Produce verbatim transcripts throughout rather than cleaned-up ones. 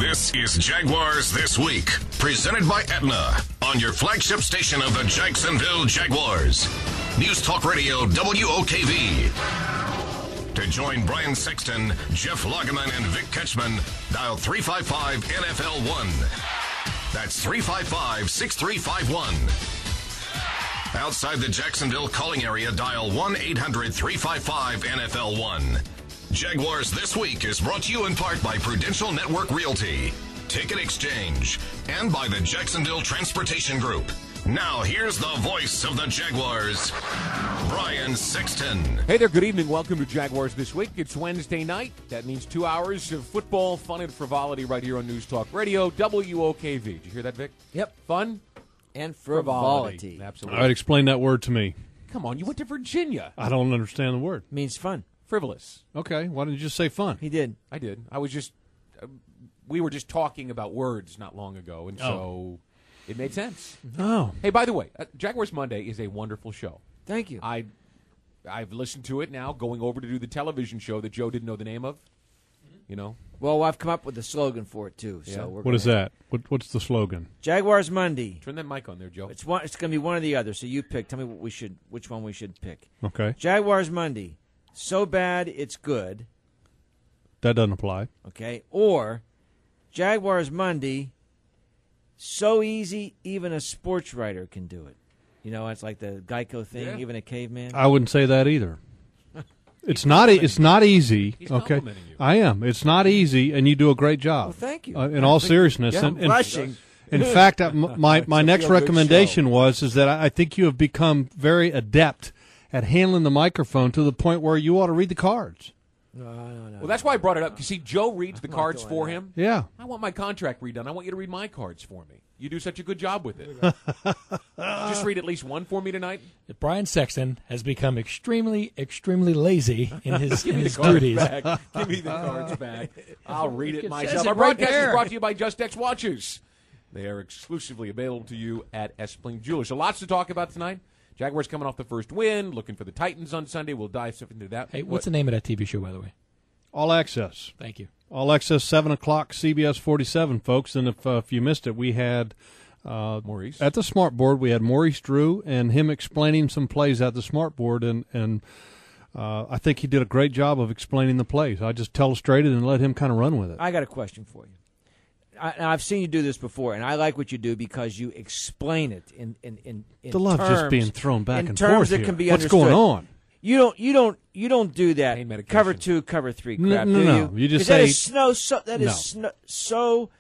This is Jaguars This Week, presented by Aetna, on your flagship station of the Jacksonville Jaguars. News Talk Radio W O K V. To join Brian Sexton, Jeff Lageman, and Vic Ketchman, dial three five five N F L one. That's three five five, six three five one. Outside the Jacksonville calling area, dial one eight hundred, three five five, N F L one. Jaguars This Week is brought to you in part by Prudential Network Realty, Ticket Exchange, and by the Jacksonville Transportation Group. Now, here's the voice of the Jaguars, Brian Sexton. Hey there, good evening. Welcome to Jaguars This Week. It's Wednesday night. That means two hours of football, fun, and frivolity right here on News Talk Radio, W O K V. Did you hear that, Vic? Yep. Fun and frivolity. frivolity. Absolutely. All right, explain that word to me. Come on, you went to Virginia. I don't understand the word. Means fun. Frivolous. Okay, why didn't you just say fun? He did. I did. I was just, uh, we were just talking about words not long ago, and Oh. so it made sense. Oh. Hey, by the way, uh, Jaguars Monday is a wonderful show. Thank you. I, I've listened to it now, going over to do the television show that Joe didn't know the name of. You know? Well, I've come up with a slogan for it, too. Yeah. So we're What gonna is that? What, what's the slogan? Jaguars Monday. Turn that mic on there, Joe. It's one. It's going to be one or the other. So you pick. Tell me what we should, which one we should pick. Okay, Jaguars Monday. So bad it's good. that doesn't apply. Okay. Or Jaguars Monday. So easy, even a sports writer can do it. You know, it's like the Geico thing. Yeah. Even a caveman. I wouldn't say that either. It's not. e- It's not easy. He's Okay, complimenting you. I am. It's not easy, and you do a great job. Well, thank you. Uh, in all seriousness, Yeah, and, I'm and rushing. in fact, I- my my It's a next feel-good recommendation show. was is that I I think you have become very adept at handling the microphone to the point where you ought to read the cards. No, no, no. Well, that's why I brought it up. You see, Joe reads the I'm not cards doing for that. him. Yeah. I want my contract redone. I want you to read my cards for me. You do such a good job with it. Just read at least one for me tonight. Brian Sexton has become extremely, extremely lazy in his, Give in me the his cards duties. back. Give me the cards back. I'll read it It myself. says it Our right broadcast is there. brought to you by Just X Watches. They are exclusively available to you at Espling Jewelers. So lots to talk about tonight. Jaguars coming off the first win, looking for the Titans on Sunday. We'll dive into that. Hey, what's the name of that T V show, by the way? All Access. Thank you. All Access, seven o'clock, C B S forty-seven, folks. And if uh, if you missed it, we had uh, Maurice. at the Smart Board, we had Maurice Drew and him explaining some plays at the Smart Board, and, and uh, I think he did a great job of explaining the plays. I just illustrated and let him kind of run with it. I got a question for you. I, and I've seen you do this before, and I like what you do because you explain it in in in, in the love's terms, just being thrown back in and terms forth that here. can be What's understood. going on? You don't you don't you don't do that. Pain medication. Cover two, cover three No, crap. no, do no. you? You just 'Cause that say- is snow. So, that is No. sno- so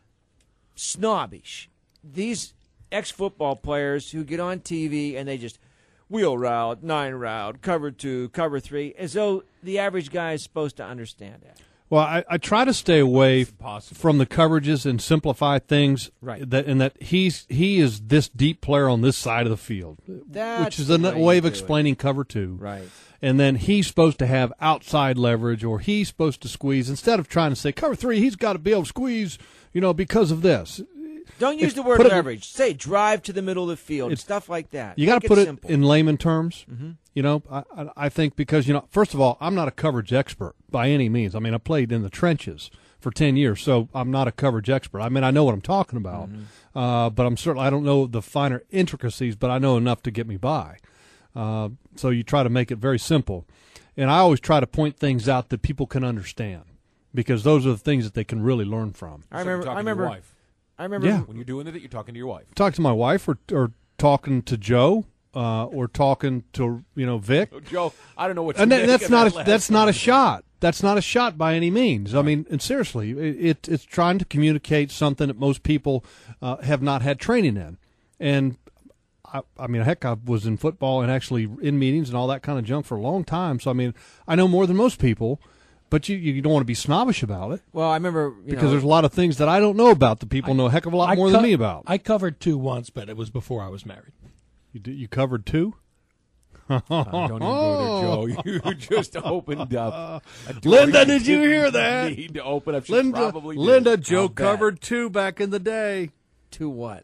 snobbish. These ex-football players who get on T V and they just wheel route, nine route, cover two, cover three, as though the average guy is supposed to understand that. Well, I, I try to stay away impossible. from the coverages and simplify things. Right. That and that he's he is this deep player on this side of the field, That's which is the a way way you of do it. explaining cover two. Right. And then he's supposed to have outside leverage, or he's supposed to squeeze instead of trying to say cover three. He's got to be able to squeeze, you know, because of this. Don't use If- the word put it- leverage. Say drive to the middle of the field, It's- stuff like that. You got Make to put it simple. in layman terms. Mm-hmm. You know, I, I, I think because, you know, first of all, I'm not a coverage expert by any means. I mean, I played in the trenches for ten years, so I'm not a coverage expert. I mean, I know what I'm talking about, Mm-hmm. uh, but I'm certainly I don't know the finer intricacies, but I know enough to get me by. Uh, so you try to make it very simple, and I always try to point things out that people can understand, because those are the things that they can really learn from. I So you're remember. talking I to your remember. wife. I remember. Yeah. When you're doing it, you're talking to your wife. Talk to my wife, or or talking to Joe, uh, or talking to you know Vic. Oh, Joe, I don't know what. And you that, make that's of not that a, last that's not a one. shot. That's not a shot by any means. I mean, and seriously, it, it it's trying to communicate something that most people uh, have not had training in. And I, I mean, heck, I was in football and actually in meetings and all that kind of junk for a long time. So I mean, I know more than most people. But you, you don't want to be snobbish about it, Well, I remember you because know, there's a lot of things that I don't know about that people know a heck of a lot I more co- than me about. I covered two once, but it was before I was married. You, did- you covered two? Uh, don't even go there, Joe. You just opened up. a door Linda, did you didn't hear that? Need to open up. She Linda, probably did. Linda, Joe I'll bet. covered two back in the day. to what?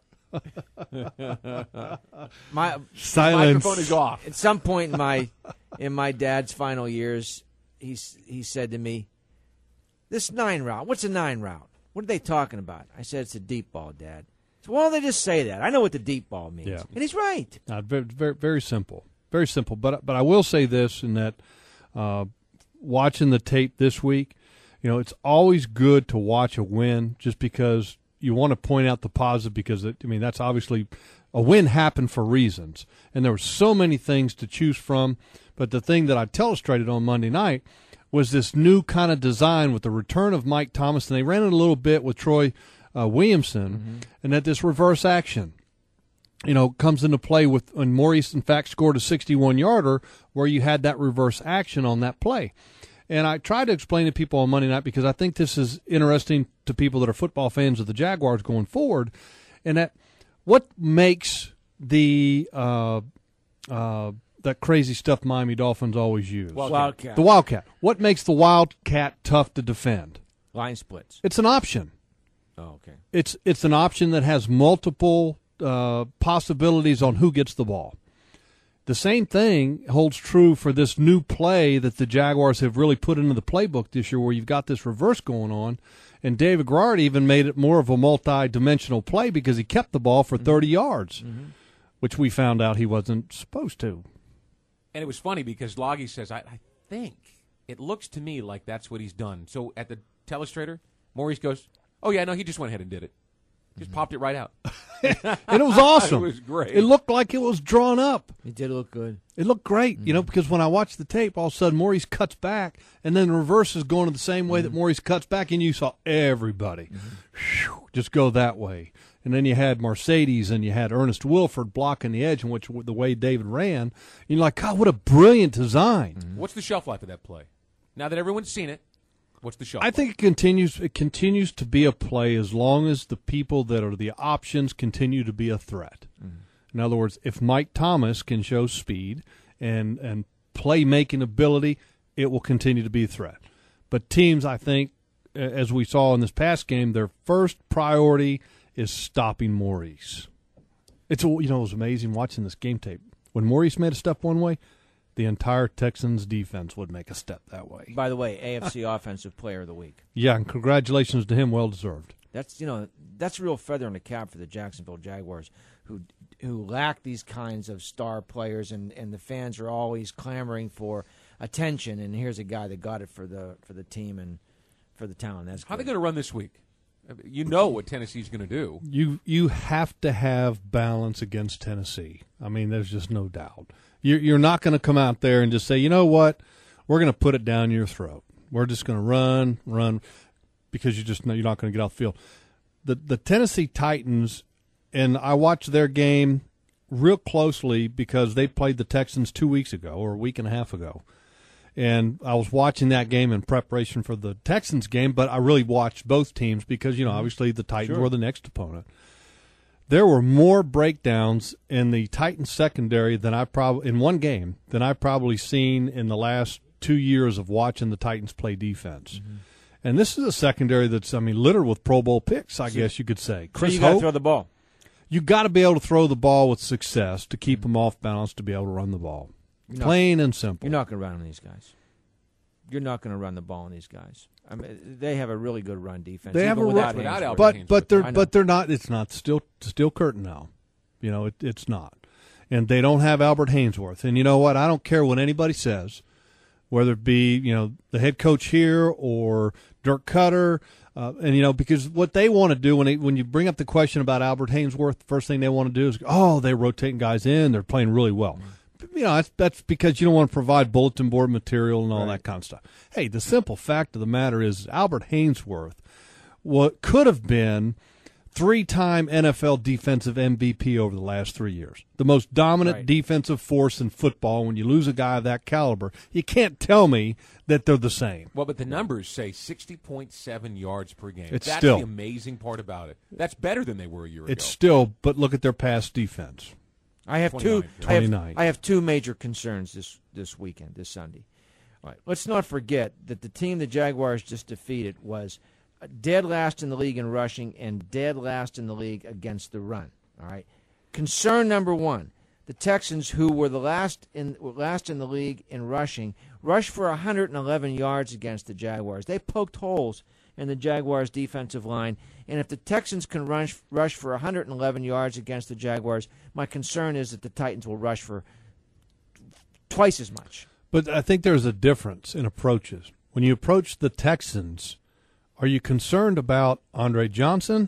My Silence. Microphone is off. at some point in my in my dad's final years, he's he said to me, "This nine route. What's a nine route?" what are they talking about? I said, it's a deep ball, Dad. So why don't they just say that? I know what the deep ball means. Yeah. And he's right. Uh, very, very, very simple. Very simple. But but I will say this, in that uh, watching the tape this week, you know, it's always good to watch a win just because you want to point out the positive because, it, I mean, that's obviously a win happened for reasons. And there were so many things to choose from. But the thing that I illustrated on Monday night was this new kind of design with the return of Mike Thomas. And they ran it a little bit with Troy uh, Williamson. Mm-hmm. And that this reverse action, you know, comes into play with when Maurice, in fact, scored a sixty-one-yarder where you had that reverse action on that play. And I tried to explain to people on Monday night because I think this is interesting to people that are football fans of the Jaguars going forward, and that what makes the uh, uh, that crazy stuff Miami Dolphins always use. Wildcat. Wildcat. The Wildcat. What makes the Wildcat tough to defend? Line splits. It's an option. Oh, okay. It's it's an option that has multiple uh, possibilities on who gets the ball. The same thing holds true for this new play that the Jaguars have really put into the playbook this year where you've got this reverse going on, and David Garrard even made it more of a multi-dimensional play because he kept the ball for thirty mm-hmm. yards, mm-hmm. which we found out he wasn't supposed to. And it was funny because Loggy says, I, I think it looks to me like that's what he's done. So at the telestrator, Maurice goes, oh, yeah, no, he just went ahead and did it. Just mm-hmm. popped it right out. And it was awesome. It was great. It looked like it was drawn up. It did look good. It looked great, mm-hmm. you know, because when I watched the tape, all of a sudden Maurice cuts back, and then the reverse is going the same way mm-hmm. that Maurice cuts back, and you saw everybody mm-hmm. whew, just go that way. And then you had Mercedes, and you had Ernest Wilford blocking the edge, in which the way David ran. And you're like, God, what a brilliant design. Mm-hmm. What's the shelf life of that play? Now that everyone's seen it, what's the shelf I life? think it continues it continues to be a play as long as the people that are the options continue to be a threat. Mm-hmm. In other words, if Mike Thomas can show speed and, and playmaking ability, it will continue to be a threat. But teams, I think, as we saw in this past game, their first priority is stopping Maurice. It's you know it was amazing watching this game tape. When Maurice made a step one way, the entire Texans defense would make a step that way. By the way, A F C Offensive Player of the Week. Yeah, and congratulations to him, well deserved. That's you know that's a real feather in the cap for the Jacksonville Jaguars, who who lack these kinds of star players, and, and the fans are always clamoring for attention. And here's a guy that got it for the for the team and for the town. That's how are they going to run this week? You know what Tennessee's going to do. You you have to have balance against Tennessee. I mean, there's just no doubt. You're, you're not going to come out there and just say, you know what, we're going to put it down your throat. We're just going to run, run, because you just know you're not going to get off the field. The the Tennessee Titans, and I watched their game real closely because they played the Texans two weeks ago or a week and a half ago. And I was watching that game in preparation for the Texans game, but I really watched both teams because, you know, obviously the Titans sure. were the next opponent. There were more breakdowns in the Titans secondary than I probably in one game than I've probably seen in the last two years of watching the Titans play defense. Mm-hmm. And this is a secondary that's, I mean, littered with Pro Bowl picks, I so, guess you could say. Chris so you got to Hope, throw the ball. You got to be able to throw the ball with success to keep them off balance to be able to run the ball. You're Plain not, and simple. You're not going to run on these guys. You're not going to run the ball on these guys. I mean, they have a really good run defense. They have a without run, without but but they're but they're not. It's not still still Curtin now. You know, it, it's not, and they don't have Albert Hainsworth. And you know what? I don't care what anybody says, whether it be you know the head coach here or Dirk Cutter, uh, and you know because what they want to do when they, when you bring up the question about Albert Hainsworth, the first thing they want to do is oh they're rotating guys in, they're playing really well. Mm-hmm. You know, that's, that's because you don't want to provide bulletin board material and all right. that kind of stuff. Hey, the simple fact of the matter is Albert Hainsworth, what could have been three-time N F L defensive M V P over the last three years. The most dominant right. defensive force in football. When you lose a guy of that caliber, you can't tell me that they're the same. Well, but the numbers say sixty point seven yards per game. It's That's still, the amazing part about it. That's better than they were a year it's ago. It's still, but look at their pass defense. I have two. I have, I have two major concerns this this weekend, this Sunday. All right, let's not forget that the team the Jaguars just defeated was dead last in the league in rushing and dead last in the league against the run. All right, concern number one: the Texans, who were the last in were last in the league in rushing, rushed for one hundred eleven yards against the Jaguars. They poked holes and the Jaguars' defensive line. And if the Texans can rush, rush for one hundred eleven yards against the Jaguars, my concern is that the Titans will rush for twice as much. But I think there's a difference in approaches. When you approach the Texans, are you concerned about Andre Johnson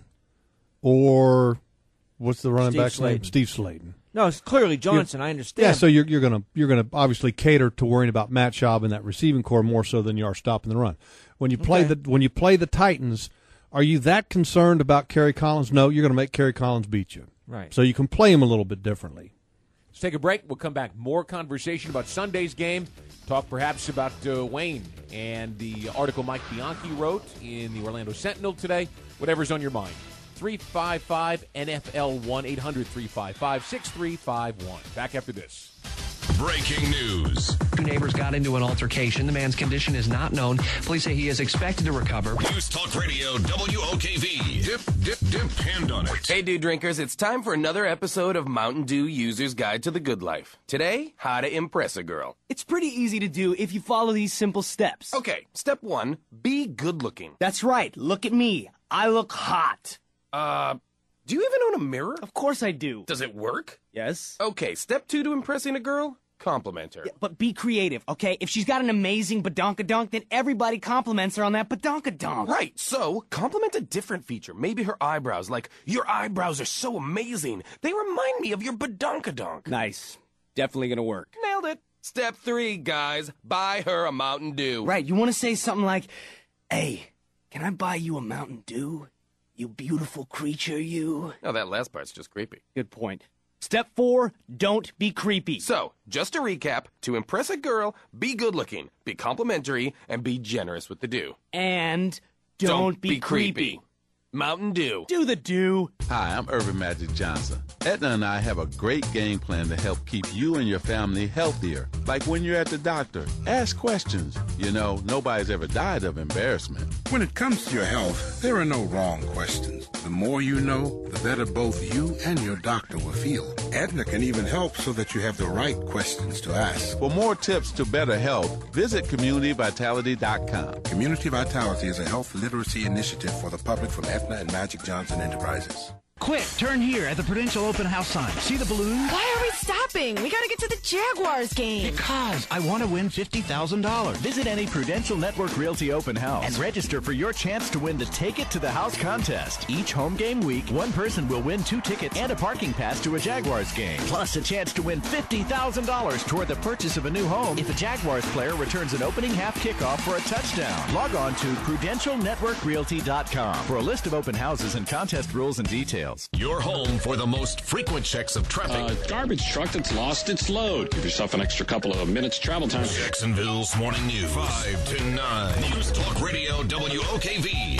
or what's the running Steve back's Slayton. name? Steve Slayton. No, it's clearly Johnson. You're, I understand. Yeah, so you're you're gonna you're gonna obviously cater to worrying about Matt Schaub and that receiving core more so than you are stopping the run. When you play Okay. the when you play the Titans, are you that concerned about Kerry Collins? No, you're going to make Kerry Collins beat you. Right. So you can play him a little bit differently. Let's take a break. We'll come back. More conversation about Sunday's game. Talk perhaps about uh, Wayne and the article Mike Bianchi wrote in the Orlando Sentinel today. Whatever's on your mind. three five five N F L one, eight hundred three five five six three five one. Back after this. Breaking news. Two neighbors got into an altercation. The man's condition is not known. Police say he is expected to recover. News Talk Radio W O K V. Dip, dip, depend on it. Hey, Dew Drinkers, it's time for another episode of Mountain Dew User's Guide to the Good Life. Today, how to impress a girl. It's pretty easy to do if you follow these simple steps. Okay, step one, be good looking. That's right. Look at me. I look hot. Uh, do you even own a mirror? Of course I do. Does it work? Yes. Okay, step two to impressing a girl, compliment her. Yeah, but be creative, okay? If she's got an amazing badonkadonk, then everybody compliments her on that badonkadonk. Right, so compliment a different feature. Maybe her eyebrows, like, your eyebrows are so amazing. They remind me of your badonkadonk. Nice. Definitely gonna work. Nailed it. Step three, guys, buy her a Mountain Dew. Right, you want to say something like, hey, can I buy you a Mountain Dew? You beautiful creature, you. Oh, that last part's just creepy. Good point. Step four, don't be creepy. So, just to recap, to impress a girl, be good looking, be complimentary, and be generous with the dew. And don't, be, creepy. Mountain Dew. Do the dew. Hi, I'm Irvin Magic Johnson. Aetna and I have a great game plan to help keep you and your family healthier. Like when you're at the doctor, ask questions. You know, nobody's ever died of embarrassment. When it comes to your health, there are no wrong questions. The more you know, the better both you and your doctor will feel. Aetna can even help so that you have the right questions to ask. For more tips to better health, visit community vitality dot com. Community Vitality is a health literacy initiative for the public from Aetna and Magic Johnson Enterprises. Quick, turn here at the Prudential Open House sign. See the balloons? Why are we stopping? We gotta get to the Jaguars game. Because I want to win fifty thousand dollars. Visit any Prudential Network Realty Open House and register for your chance to win the Take It to the House contest. Each home game week, one person will win two tickets and a parking pass to a Jaguars game. Plus a chance to win fifty thousand dollars toward the purchase of a new home if a Jaguars player returns an opening half kickoff for a touchdown. Log on to Prudential Network Realty dot com for a list of open houses and contest rules and details. Your home for the most frequent checks of traffic. Uh, garbage truck that's lost its load. Give yourself an extra couple of minutes travel time. Jacksonville's Morning News. five to nine. News Talk Radio W O K V.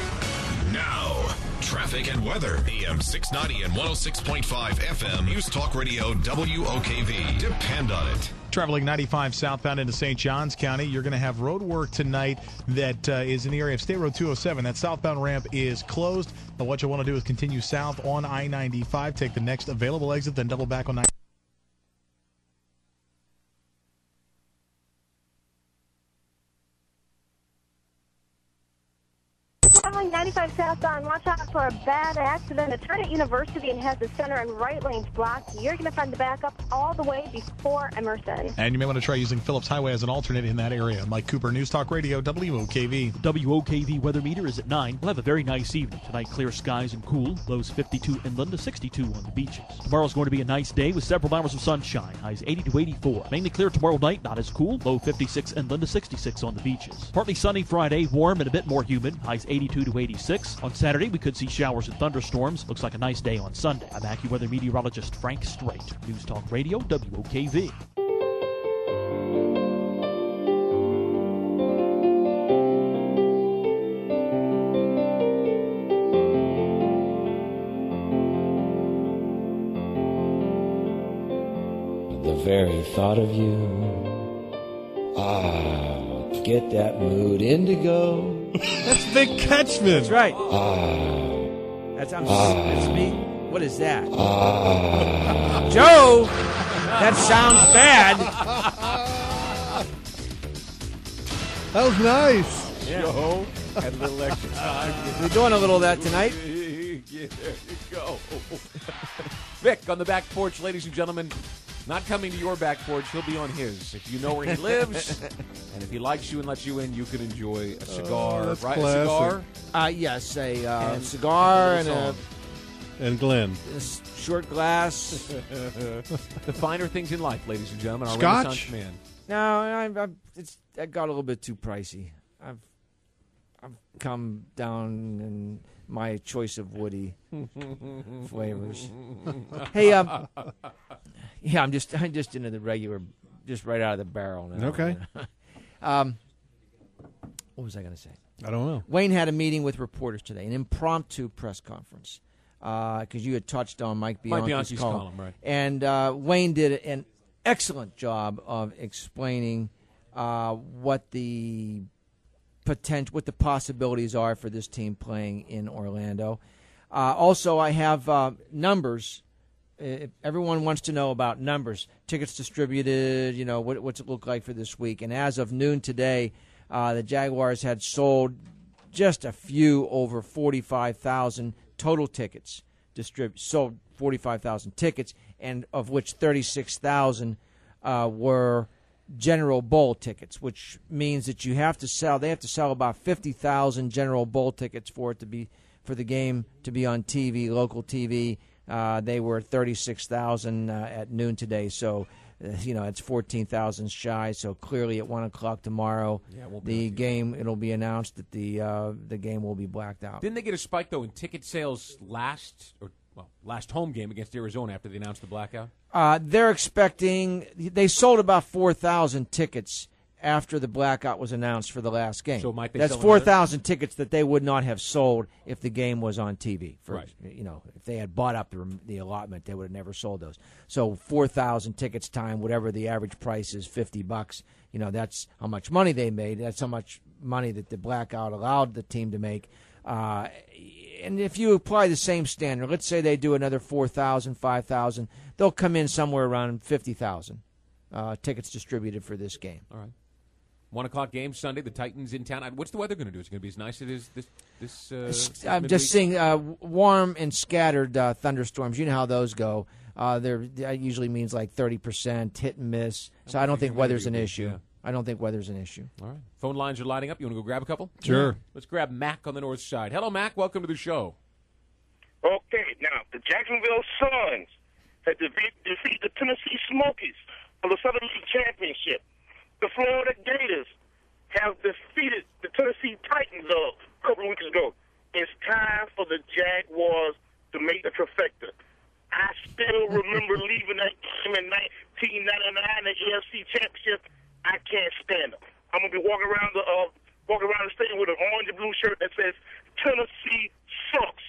Now, traffic and weather. A M six ninety and one oh six point five F M. News Talk Radio W O K V. Depend on it. Traveling ninety-five southbound into Saint Johns County, you're going to have road work tonight that uh, is in the area of State Road two oh seven. That southbound ramp is closed. But what you'll want to do is continue south on I ninety-five, take the next available exit, then double back on ninety-five. Traveling ninety-five southbound, watch out for a bad accident. A turn at University and has the center and right lanes blocked. You're going to find the backup all the way before Emerson. And you may want to try using Phillips Highway as an alternate in that area. Mike Cooper, News Talk Radio, W O K V. The W O K V weather meter is at nine. We'll have a very nice evening. Tonight, clear skies and cool. Lows fifty-two inland to sixty-two on the beaches. Tomorrow's going to be a nice day with several hours of sunshine. Highs eighty to eighty-four. Mainly clear tomorrow night, not as cool. Low fifty-six inland to sixty-six on the beaches. Partly sunny Friday, warm and a bit more humid. Highs eighty-two to eighty-six. On Saturday, we could see showers and thunderstorms. Looks like a nice day on Sunday. I'm AccuWeather meteorologist Frank Strait. News Talk Radio, W O K V. The very thought of you, ah, get that mood indigo. That's Vic Ketchman. That's right. Ah, That's, I'm, ah, that's me. What is that? Ah, Joe, that sounds bad. That was nice. Yeah. Joe. Had a little extra time. We're doing a little of that tonight. Yeah, there you go. Vic on the back porch, ladies and gentlemen. Not coming to your back porch. He'll be on his. If you know where he lives, and if he likes you and lets you in, you can enjoy a cigar. Oh, that's right? classic. A cigar? Uh, yes, a uh, cigar and a, and Glenn. a s- short glass. The finer things in life, ladies and gentlemen. Our Scotch? Renaissance man. No, I, I, it's that got a little bit too pricey. I've I've come down in my choice of woody flavors. Hey, um, yeah, I'm just I'm just into the regular, just right out of the barrel now. Okay. um, what was I going to say? I don't know. Wayne had a meeting with reporters today, an impromptu press conference, because uh, you had touched on Mike Bianchi's, Mike Bianchi's column. column, right. And uh, Wayne did an excellent job of explaining uh, what the potential, what the possibilities are for this team playing in Orlando. Uh, also, I have uh, numbers. If everyone wants to know about numbers, tickets distributed, you know, what, what's it look like for this week. And as of noon today, uh, the Jaguars had sold just a few over forty-five thousand total tickets, distrib- sold forty-five thousand tickets, and of which thirty-six thousand uh, were General Bowl tickets, which means that you have to sell, they have to sell about fifty thousand General Bowl tickets for it to be, for the game to be on T V, local T V. Uh, they were thirty-six thousand uh, at noon today, so uh, you know it's fourteen thousand shy. So clearly, at one o'clock tomorrow, Yeah, it won't be the game it'll be announced that the uh, the game will be blacked out. Didn't they get a spike, though, in ticket sales last, or well, last home game against Arizona after they announced the blackout? Uh, they're expecting they sold about four thousand tickets after the blackout was announced for the last game. So might they That's sell four another? thousand tickets that they would not have sold if the game was on T V. For, Right. You know, if they had bought up the, the allotment, they would have never sold those. So four thousand tickets time, whatever the average price is, fifty bucks. You know, that's how much money they made. That's how much money that the blackout allowed the team to make. Uh, and if you apply the same standard, let's say they do another four thousand, five thousand, they'll come in somewhere around fifty thousand uh, tickets distributed for this game. All right. One o'clock game Sunday. The Titans in town. What's the weather going to do? Is it going to be as nice as it is this? This uh, I'm midweek? just seeing uh, warm and scattered uh, thunderstorms. You know how those go. Uh, they're, that usually means like thirty percent hit and miss. So I don't think weather's an issue. Yeah. I don't think weather's an issue. All right. Phone lines are lighting up. You want to go grab a couple? Sure. Let's grab Mac on the north side. Hello, Mac. Welcome to the show. Okay, now the Jacksonville Suns had defeat, defeat the Tennessee Smokies for the Southern League Championship. The Florida Gators have defeated the Tennessee Titans a couple of weeks ago. It's time for the Jaguars to make the trifecta. I still remember leaving that game in nineteen ninety-nine, the A F C Championship. I can't stand them. I'm gonna be walking around the uh, walking around the stadium with an orange and blue shirt that says Tennessee sucks.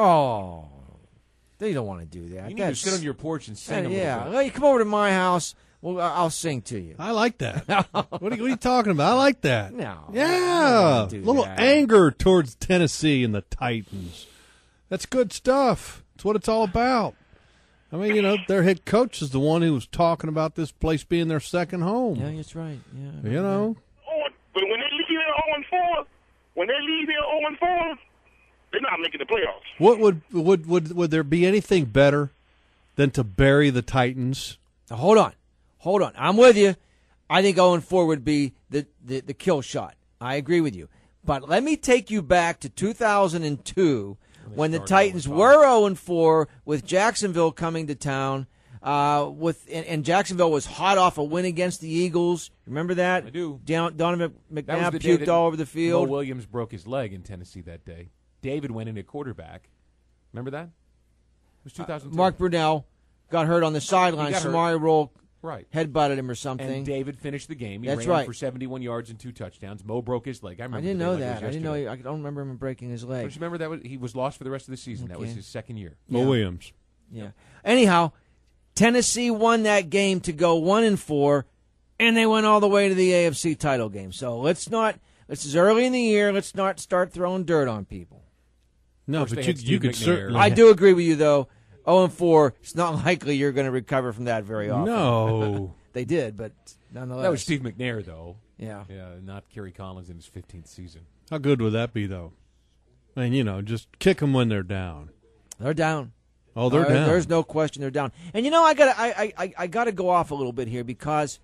Oh, they don't want to do that. You need to sit on your porch and sing a little Yeah, bit. well, you come over to my house. Well, I'll sing to you. I like that. what, are you, what are you talking about? I like that. No. Yeah. A do little that. anger towards Tennessee and the Titans. That's good stuff. That's what it's all about. I mean, you know, their head coach is the one who was talking about this place being their second home. Yeah, that's right. Yeah. You know? Oh, but when they leave here oh and four, when they leave here oh and four, they're not making the playoffs. What would would would would there be anything better than to bury the Titans? Now, hold on. Hold on. I'm with you. I think oh and four would be the, the, the kill shot. I agree with you. But let me take you back to two thousand two when the Titans were oh and four with Jacksonville coming to town. Uh, with and, and Jacksonville was hot off a win against the Eagles. Remember that? I do. Down, Donovan That McNabb was the day puked that all over the field. Mo Williams broke his leg in Tennessee that day. David went in at quarterback. Remember that? It was two thousand two. Mark Brunell got hurt on the sideline. got hurt. Samari Roll Right. headbutted him or something. And David finished the game. He That's ran right. for seventy-one yards and two touchdowns. Mo broke his leg. I I remember. didn't the know day like it that. was I didn't know. yesterday. He, I don't remember him breaking his leg. Don't you remember that was, he was lost for the rest of the season? That was Okay. his second year. Mo Williams. Yeah. Anyhow, Tennessee won that game to go one and four, and they went all the way to the A F C title game. So let's not. This is early in the year. Let's not start throwing dirt on people. No, Of course but they you had you Steve could McNair. certainly. I do agree with you, though. oh and four, it's not likely you're going to recover from that very often. No. They did, but nonetheless. That was Steve McNair, though. Yeah. Yeah, not Kerry Collins in his fifteenth season. How good would that be, though? I mean, you know, just kick them when they're down. They're down. Oh, they're uh, down. There's no question they're down. And you know, I got I I I got to go off a little bit here because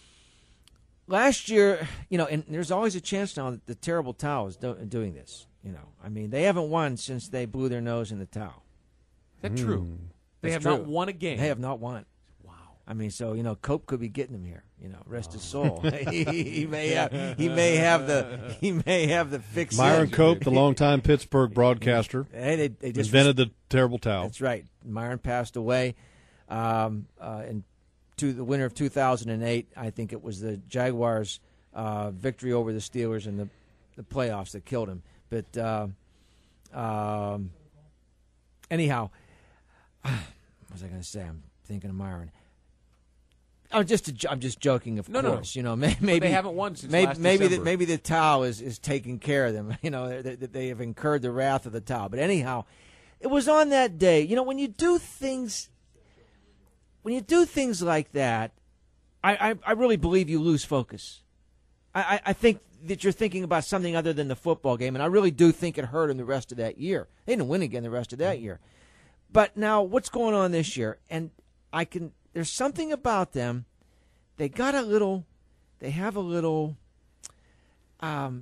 last year, you know, and there's always a chance now that the terrible Tau is do, doing this. You know, I mean, they haven't won since they blew their nose in the Tau. Is that mm. true? They That's have true. not won a game. They have not won. Wow. I mean, so you know, Cope could be getting him here. You know, rest oh. his soul. he, he may have. He may have the. He may have the fix. Myron Cope, the longtime Pittsburgh broadcaster, hey, they, they just invented the terrible Tau. That's right. Myron passed away um, uh, in to the winter of two thousand eight. I think it was the Jaguars' uh, victory over the Steelers in the the playoffs that killed him. But uh, um, anyhow, what was I going to say? I'm thinking of Myron. I'm just I'm just joking, of no, course. No. You know, maybe, maybe they haven't won since maybe last maybe December. the, maybe the Tau is, is taking care of them. You know, they, they have incurred the wrath of the Tau. But anyhow, it was on that day. You know, when you do things, when you do things like that, I I, I really believe you lose focus. I, I I think that you're thinking about something other than the football game, and I really do think it hurt them the rest of that year. They didn't win again the rest of that year. But now, what's going on this year? And I can. There's something about them. They got a little. They have a little. Um.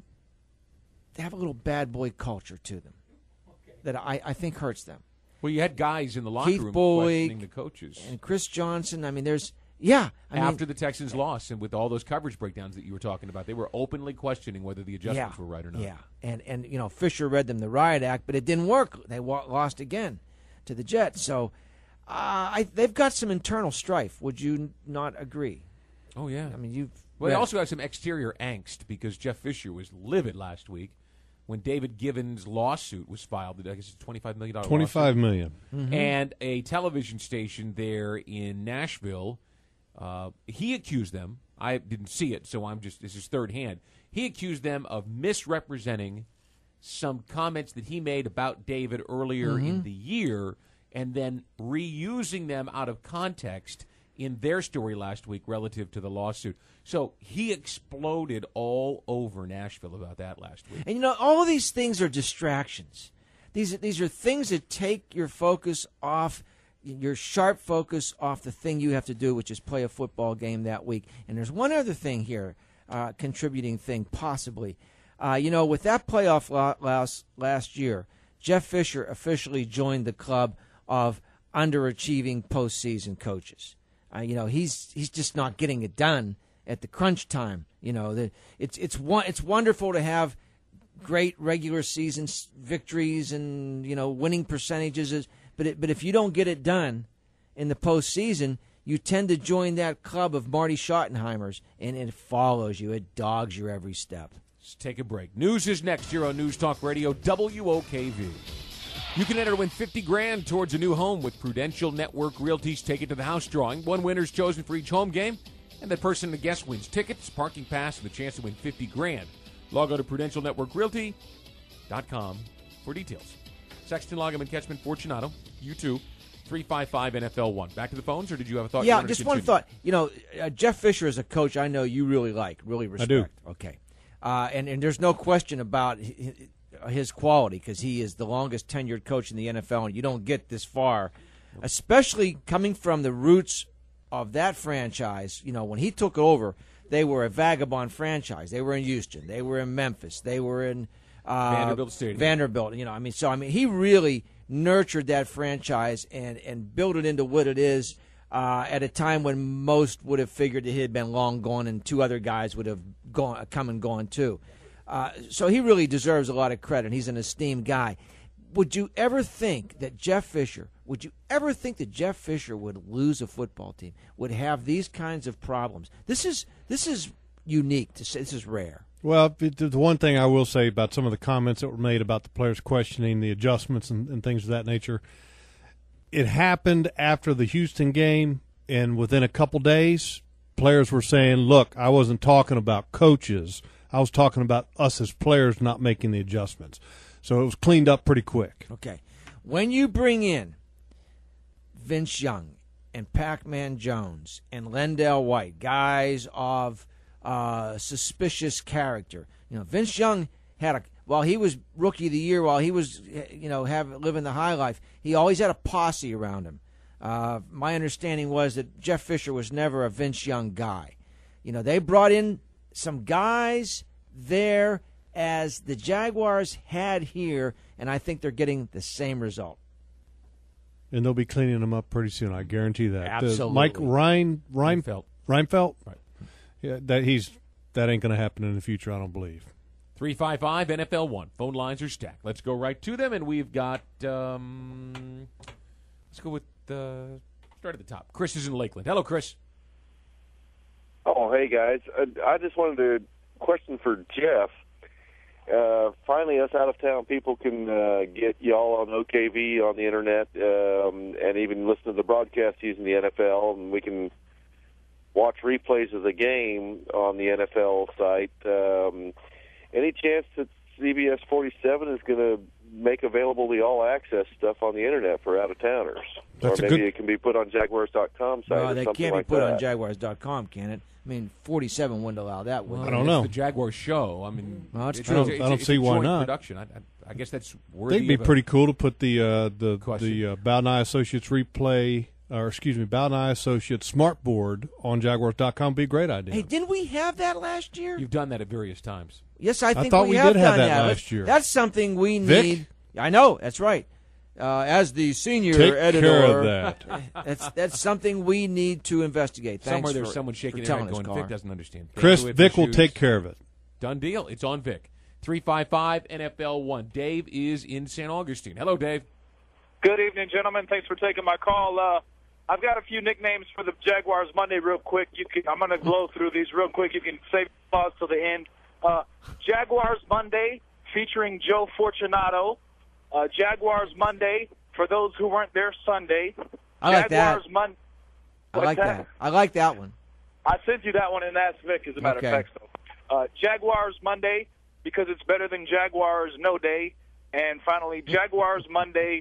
They have a little bad boy culture to them that I, I think hurts them. Well, you had guys in the locker Keith room Boyd questioning the coaches and Chris Johnson. I mean, there's yeah. I After mean, the Texans lost and with all those coverage breakdowns that you were talking about, they were openly questioning whether the adjustments yeah, were right or not. Yeah, and and you know Fisher read them the riot act, but it didn't work. They wa- lost again to the Jets. So uh, I, they've got some internal strife. Would you not agree? Oh yeah. I mean, you. Well, they also have some exterior angst because Jeff Fisher was livid last week when David Givens' lawsuit was filed. I guess it's twenty-five million dollars. Twenty-five million. Mm-hmm. And a television station there in Nashville, uh, he accused them. I didn't see it, so I'm just this is third hand. He accused them of misrepresenting some comments that he made about David earlier mm-hmm. in the year, and then reusing them out of context in their story last week relative to the lawsuit. So he exploded all over Nashville about that last week. And, you know, all of these things are distractions. These, these are things that take your focus off, your sharp focus off the thing you have to do, which is play a football game that week. And there's one other thing here, uh, contributing thing, possibly. Uh, you know, with that playoff last, last year, Jeff Fisher officially joined the club of underachieving postseason coaches. Uh, you know, he's he's just not getting it done at the crunch time. You know, the, it's it's one it's wonderful to have great regular season victories and you know winning percentages, but it, but if you don't get it done in the postseason, you tend to join that club of Marty Schottenheimers, and it follows you. It dogs your every step. Let's take a break. News is next here on News Talk Radio W O K V. You can enter to win fifty grand towards a new home with Prudential Network Realty's Take It to the House drawing. One winner is chosen for each home game, and that person and the guest wins tickets, parking pass, and the chance to win fifty grand. Log on to Prudential Network Realty dot com for details. Sexton, Logum, and Ketchman, Fortunato, you two, three five five N F L one. Back to the phones, or did you have a thought? Yeah, you just to one continue? thought. You know, uh, Jeff Fisher is a coach I know you really like, really respect. I do. Okay. Uh, and, and there's no question about his, his quality because he is the longest tenured coach in the N F L, and you don't get this far, especially coming from the roots of that franchise. You know, when he took over, they were a vagabond franchise. They were in Houston. They were in Memphis. They were in uh, Vanderbilt Stadium. Vanderbilt. You know, I mean, so I mean, he really nurtured that franchise and, and built it into what it is uh, at a time when most would have figured that he had been long gone and two other guys would have gone, come and gone too. Uh, so he really deserves a lot of credit. He's an esteemed guy. Would you ever think that Jeff Fisher, would you ever think that Jeff Fisher would lose a football team, would have these kinds of problems? This is this is unique to say. This is rare. Well, the one thing I will say about some of the comments that were made about the players questioning the adjustments and, and things of that nature, it happened after the Houston game, and within a couple days, players were saying, look, I wasn't talking about coaches. I was talking about us as players not making the adjustments. So it was cleaned up pretty quick. Okay. When you bring in Vince Young and Pac-Man Jones and Lendell White, guys of uh, suspicious character, you know, Vince Young had a while he was rookie of the year, while he was you know have living the high life, he always had a posse around him. Uh, my understanding was that Jeff Fisher was never a Vince Young guy. You know, they brought in some guys there as the Jaguars had here, and I think they're getting the same result. And they'll be cleaning them up pretty soon. I guarantee that. Absolutely. Uh, Mike Rein, Rein, Reinfeldt. Reinfeldt? Right. Yeah, that he's that ain't going to happen in the future, I don't believe. three five five N F L one. Phone lines are stacked. Let's go right to them, and we've got, um, let's go with, uh, start at the top. Chris is in Lakeland. Hello, Chris. Oh, hey, guys. I, I just wanted to question for Jeff. Uh, finally, us out-of-town people can uh, get y'all on O K V on the Internet um, and even listen to the broadcast using the N F L, and we can watch replays of the game on the N F L site. Um, any chance that C B S forty-seven is going to make available the all-access stuff on the Internet for out-of-towners? That's or a maybe good... it can be put on Jaguars dot com site No, or they something can't be like put that. on Jaguars dot com, can it? I mean, forty-seven wouldn't allow that, would Well, it? I don't it's know. the Jaguar show. I mean, Well, that's it's, true. it's- I don't- it's- I don't it's see a why joint not. Production. I, I, I guess that's worthy. They'd be of a- pretty cool to put the uh, the Question. the uh, Bowden Eye Associates replay, or excuse me, Bowden Eye Associates smartboard on Jaguars dot com. Be a great idea. Hey, didn't we have that last year? You've done that at various times. Yes, I I think thought we have did have done that last Let's- year. That's something we Vic? need. I know, that's right. Uh, as the senior Take editor, care of that. that's that's something we need to investigate. Thanks Somewhere there's for, someone shaking for their telling head us, going, Carr. Vic doesn't understand. Chris, Bandwidth Vic will issues. take care of it. Done deal. It's on Vic. three five five N F L one. Dave is in San Augustine. Hello, Dave. Good evening, gentlemen. Thanks for taking my call. Uh, I've got a few nicknames for the Jaguars Monday real quick. You can, I'm going to blow through these real quick. You can save applause till the end. Uh, Jaguars Monday featuring Joe Fortunato. Uh, Jaguars Monday for those who weren't there Sunday. I like Jaguars that. Mon- I like What's that. I like that one. I sent you that one and asked Vic, as a matter Okay. of fact. So. Uh, Jaguars Monday because it's better than Jaguars No Day. And finally, Jaguars Monday.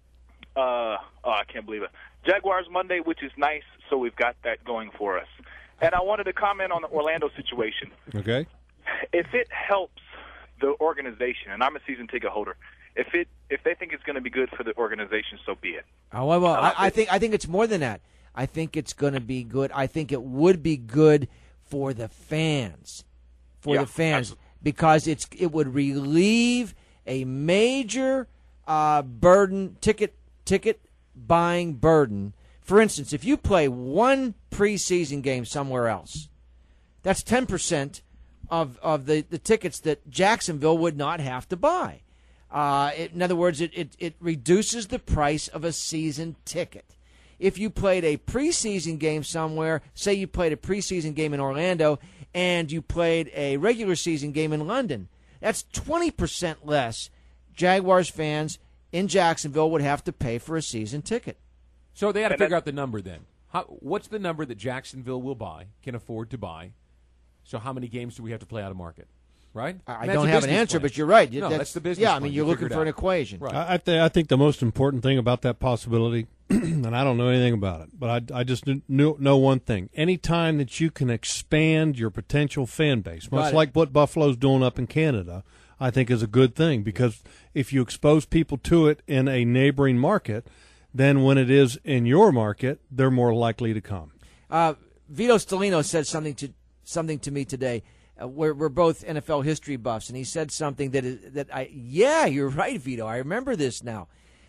Uh, oh, I can't believe it. Jaguars Monday, which is nice, so we've got that going for us. And I wanted to comment on the Orlando situation. Okay. If it helps the organization, and I'm a season ticket holder, if it if they think it's going to be good for the organization, so be it. Oh, well, well I, I think I think it's more than that. I think it's going to be good. I think it would be good for the fans, for Yeah, the fans, absolutely. because it's it would relieve a major uh, burden, ticket ticket buying burden. For instance, if you play one preseason game somewhere else, that's ten percent of of the, the tickets that Jacksonville would not have to buy. Uh, it, in other words, it, it, it reduces the price of a season ticket. If you played a preseason game somewhere, say you played a preseason game in Orlando and you played a regular season game in London, that's twenty percent less Jaguars fans in Jacksonville would have to pay for a season ticket. So they got to And figure that- out the number then. How, what's the number that Jacksonville will buy, can afford to buy? So how many games do we have to play out of market? Right? I And that's don't a have an business answer, plan. but you're right. No, That's- that's the business yeah, I plan. mean, You you're looking figure it for an out. equation. Right. I, I, th- I think the most important thing about that possibility, and I don't know anything about it, but I, I just kn- know, know one thing. Anytime that you can expand your potential fan base, much Got it. like what Buffalo's doing up in Canada, I think is a good thing, because if you expose people to it in a neighboring market, then when it is in your market, they're more likely to come. Uh, Vito Stellino said something to something to me today. Uh, we're, we're both N F L history buffs, and he said something that is, that I yeah, you're right, Vito. I remember this now.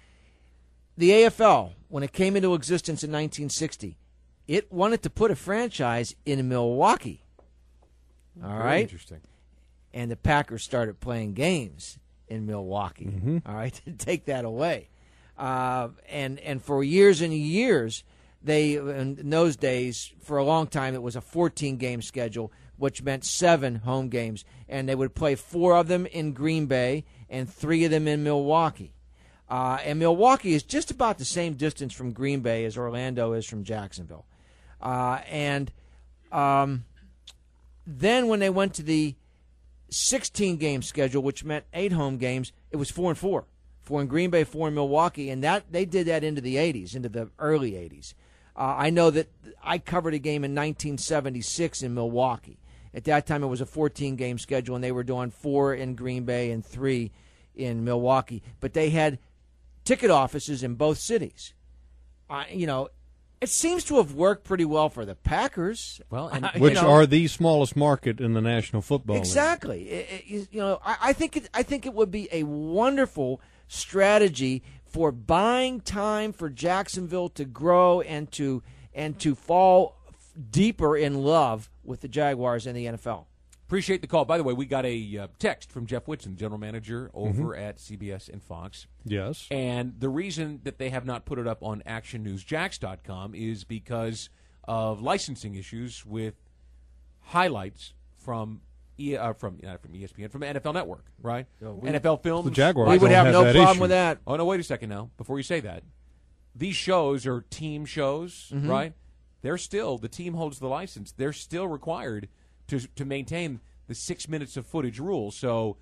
The A F L, when it came into existence in nineteen sixty, it wanted to put a franchise in Milwaukee. All Very right, interesting. And the Packers started playing games in Milwaukee. Mm-hmm. All right, to take that away, uh, and and for years and years. They, in those days, for a long time, it was a fourteen-game schedule, which meant seven home games. And they would play four of them in Green Bay and three of them in Milwaukee. Uh, and Milwaukee is just about the same distance from Green Bay as Orlando is from Jacksonville. Uh, and um, then when they went to the sixteen-game schedule, which meant eight home games, it was four and four. Four in Green Bay, four in Milwaukee, and that they did that into the eighties, into the early eighties. Uh, I know that I covered a game in nineteen seventy-six in Milwaukee, At that time, it was a fourteen-game schedule, and they were doing four in Green Bay and three in Milwaukee. But they had ticket offices in both cities. Uh, you know, it seems to have worked pretty well for the Packers. Well, and uh, which you know, are the smallest market in the National Football League. Exactly. It, it, you know, I, I think it, I think it would be a wonderful strategy for buying time for Jacksonville to grow and to and to fall deeper in love with the Jaguars and the N F L. Appreciate the call. By the way, we got a uh, text from Jeff Whitson, general manager over Mm-hmm. at C B S and Fox. Yes. And the reason that they have not put it up on action news jax dot com is because of licensing issues with highlights from e, uh, from uh, from E S P N, from N F L Network, right? No, we- N F L Films. The Jaguars We would don't have, have no that problem issue. with that. Oh, no, wait a second now. Before you say that, these shows are team shows, Mhm. right? They're still, the team holds the license. They're still required to to maintain the six minutes of footage rule. So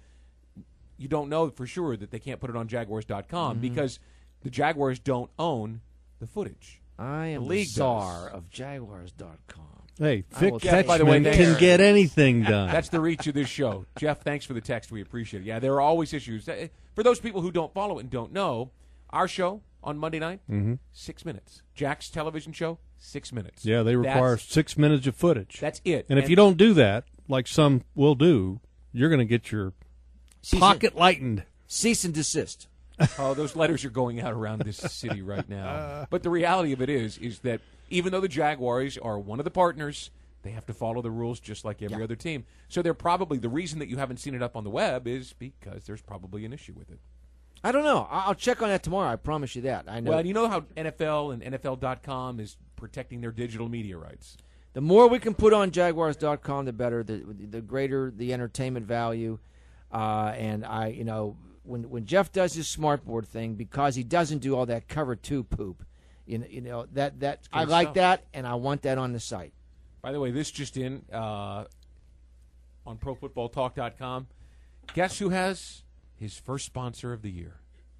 you don't know for sure that they can't put it on Jaguars dot com Mhm. because the Jaguars don't own the footage. I am The the league czar does. of Jaguars dot com. Hey, I Vic will Jeff, by the Ketchman way, can thanks. get anything done. That's the reach of this show. Jeff, thanks for the text. We appreciate it. Yeah, there are always issues. Uh, For those people who don't follow it and don't know, our show on Monday night, Mm-hmm. six minutes. Jack's television show, six minutes. Yeah, they require That's, six minutes of footage. that's it. And if you don't do that, like some will do, you're going to get your Cease pocket lightened. Cease and desist. Oh, those letters are going out around this city right now. But the reality of it is, is that even though the Jaguars are one of the partners, they have to follow the rules just like every Yeah. other team. So they're probably, the reason that you haven't seen it up on the web is because there's probably an issue with it. I don't know. I- I'll check on that tomorrow. I promise you that. I know. Well, you know how N F L and N F L dot com is protecting their digital media rights. The more we can put on Jaguars dot com, the better. The the greater the entertainment value. Uh, and I, you know, when when Jeff does his smartboard thing, because he doesn't do all that cover two poop, you know, you know that that I good like stuff. that, and I want that on the site. By the way, this just in uh, on pro football talk dot com. Guess who has his first sponsor of the year?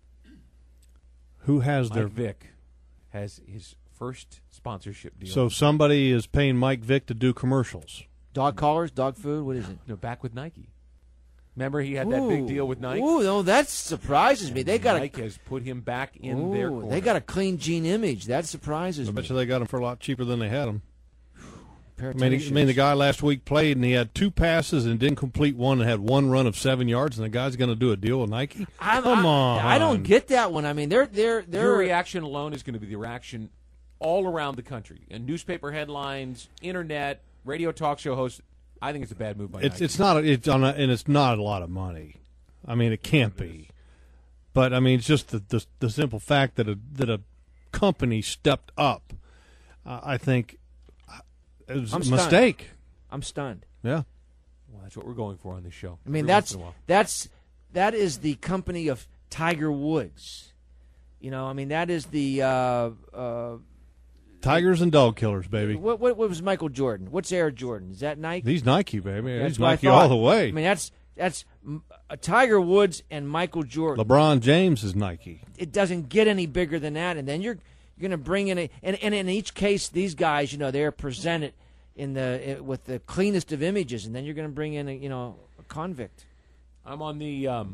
Who has Mike their Vick has his first sponsorship deal. So somebody is paying Mike Vick to do commercials. Dog collars, dog food. What is it? No, back with Nike. Remember, he had that big deal with Nike. Ooh, no, that surprises me. They got Nike a, has put him back in ooh, their corner. They got a clean jean image. That surprises I me. bet you they got him for a lot cheaper than they had him. Pair of I mean, tennis I mean, the shoes. guy last week played and he had two passes and didn't complete one and had one run of seven yards, and the guy's going to do a deal with Nike? I'm- Come I, on. I don't get that one. I mean, they're they're they're Your reaction alone is going to be the reaction all around the country. And newspaper headlines, internet, radio talk show hosts. I think it's a bad move by It's Nike. it's not a, it's on a, and it's not a lot of money. I mean, it can't be. But I mean, it's just the the, the simple fact that a that a company stepped up. Uh, I think uh, it was I'm a stunned. mistake. I'm stunned. Yeah. Well, that's what we're going for on this show. I mean, Every that's once in a while. that's that is the company of Tiger Woods. You know, I mean, that is the uh, uh, Tigers and dog killers, baby. what, what what was Michael Jordan? What's Air Jordan? Is that Nike? These Nike, baby. That's These what I Nike thought. all the way. I mean, that's that's mm, uh, Tiger Woods and Michael Jordan. LeBron James is Nike. It doesn't get any bigger than that, and then you're you're going to bring in a and, and in each case, these guys, you know, they're presented in the with the cleanest of images, and then you're going to bring in a you know a convict. I'm on the um,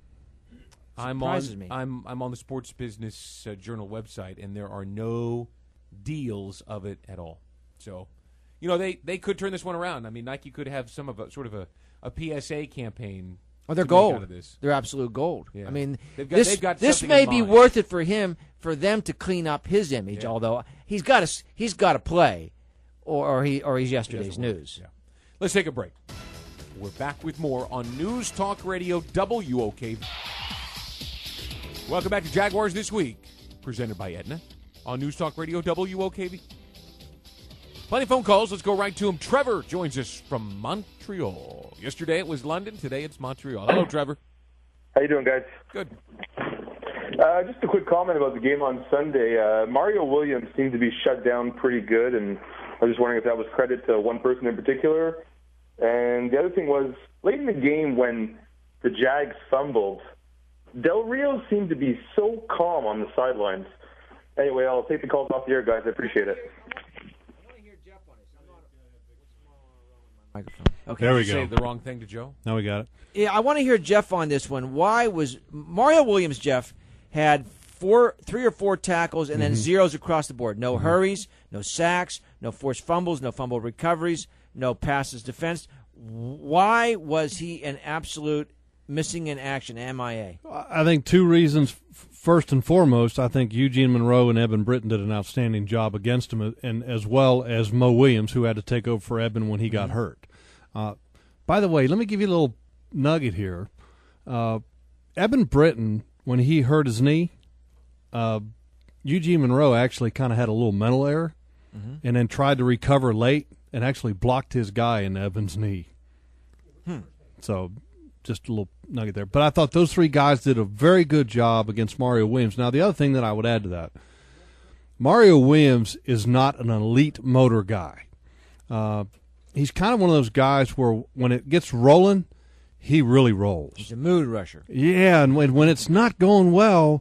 I'm Surprises on me. I'm I'm on the Sports Business uh, Journal website, and there are no deals of it at all. So, you know, they, they could turn this one around. I mean, Nike could have some of a sort of a, a P S A campaign. Oh, they're to make out gold. of this. They're absolute gold. Yeah. I mean, They've got- this they've got this something may in be mind. worth it for him for them to clean up his image. Yeah. Although he's got to he's got to play, or, or he or he's He yesterday's doesn't work. news. Yeah. Let's take a break. We're back with more on News Talk Radio W O K V. Welcome back to Jaguars This Week, presented by Aetna on News Talk Radio W O K V. Plenty of phone calls. Let's go right to him. Trevor joins us from Montreal. Yesterday it was London. Today it's Montreal. Hello, Trevor. How you doing, guys? Good. Uh, just a quick comment about the game on Sunday. Uh, Mario Williams seemed to be shut down pretty good, and I was just wondering if that was credit to one person in particular. And the other thing was, late in the game when the Jags fumbled, Del Rio seemed to be so calm on the sidelines. Anyway, I'll take the calls off the air, guys. I appreciate it. Microphone. Okay. There we Did you go. say the wrong thing to Joe? Now we got it. Yeah, I want to hear Jeff on this one. Why was Mario Williams, Jeff, had four, three or four tackles and then Mhm. zeros across the board. No Mhm. hurries, no sacks, no forced fumbles, no fumble recoveries, no passes defense. Why was he an absolute missing in action, M I A? I think two reasons. First and foremost, I think Eugene Monroe and Eben Britton did an outstanding job against him, and as well as Mo Williams, who had to take over for Eben when he got Mm-hmm. hurt. Uh, by the way, let me give you a little nugget here. Uh, Eben Britton, when he hurt his knee, uh, Eugene Monroe actually kind of had a little mental error, Mhm. and then tried to recover late and actually blocked his guy in Eben's knee. Hmm. So just a little nugget there. But I thought those three guys did a very good job against Mario Williams. Now, the other thing that I would add to that, Mario Williams is not an elite motor guy. Uh, he's kind of one of those guys where when it gets rolling, he really rolls. He's a mood rusher. Yeah, and when, when it's not going well,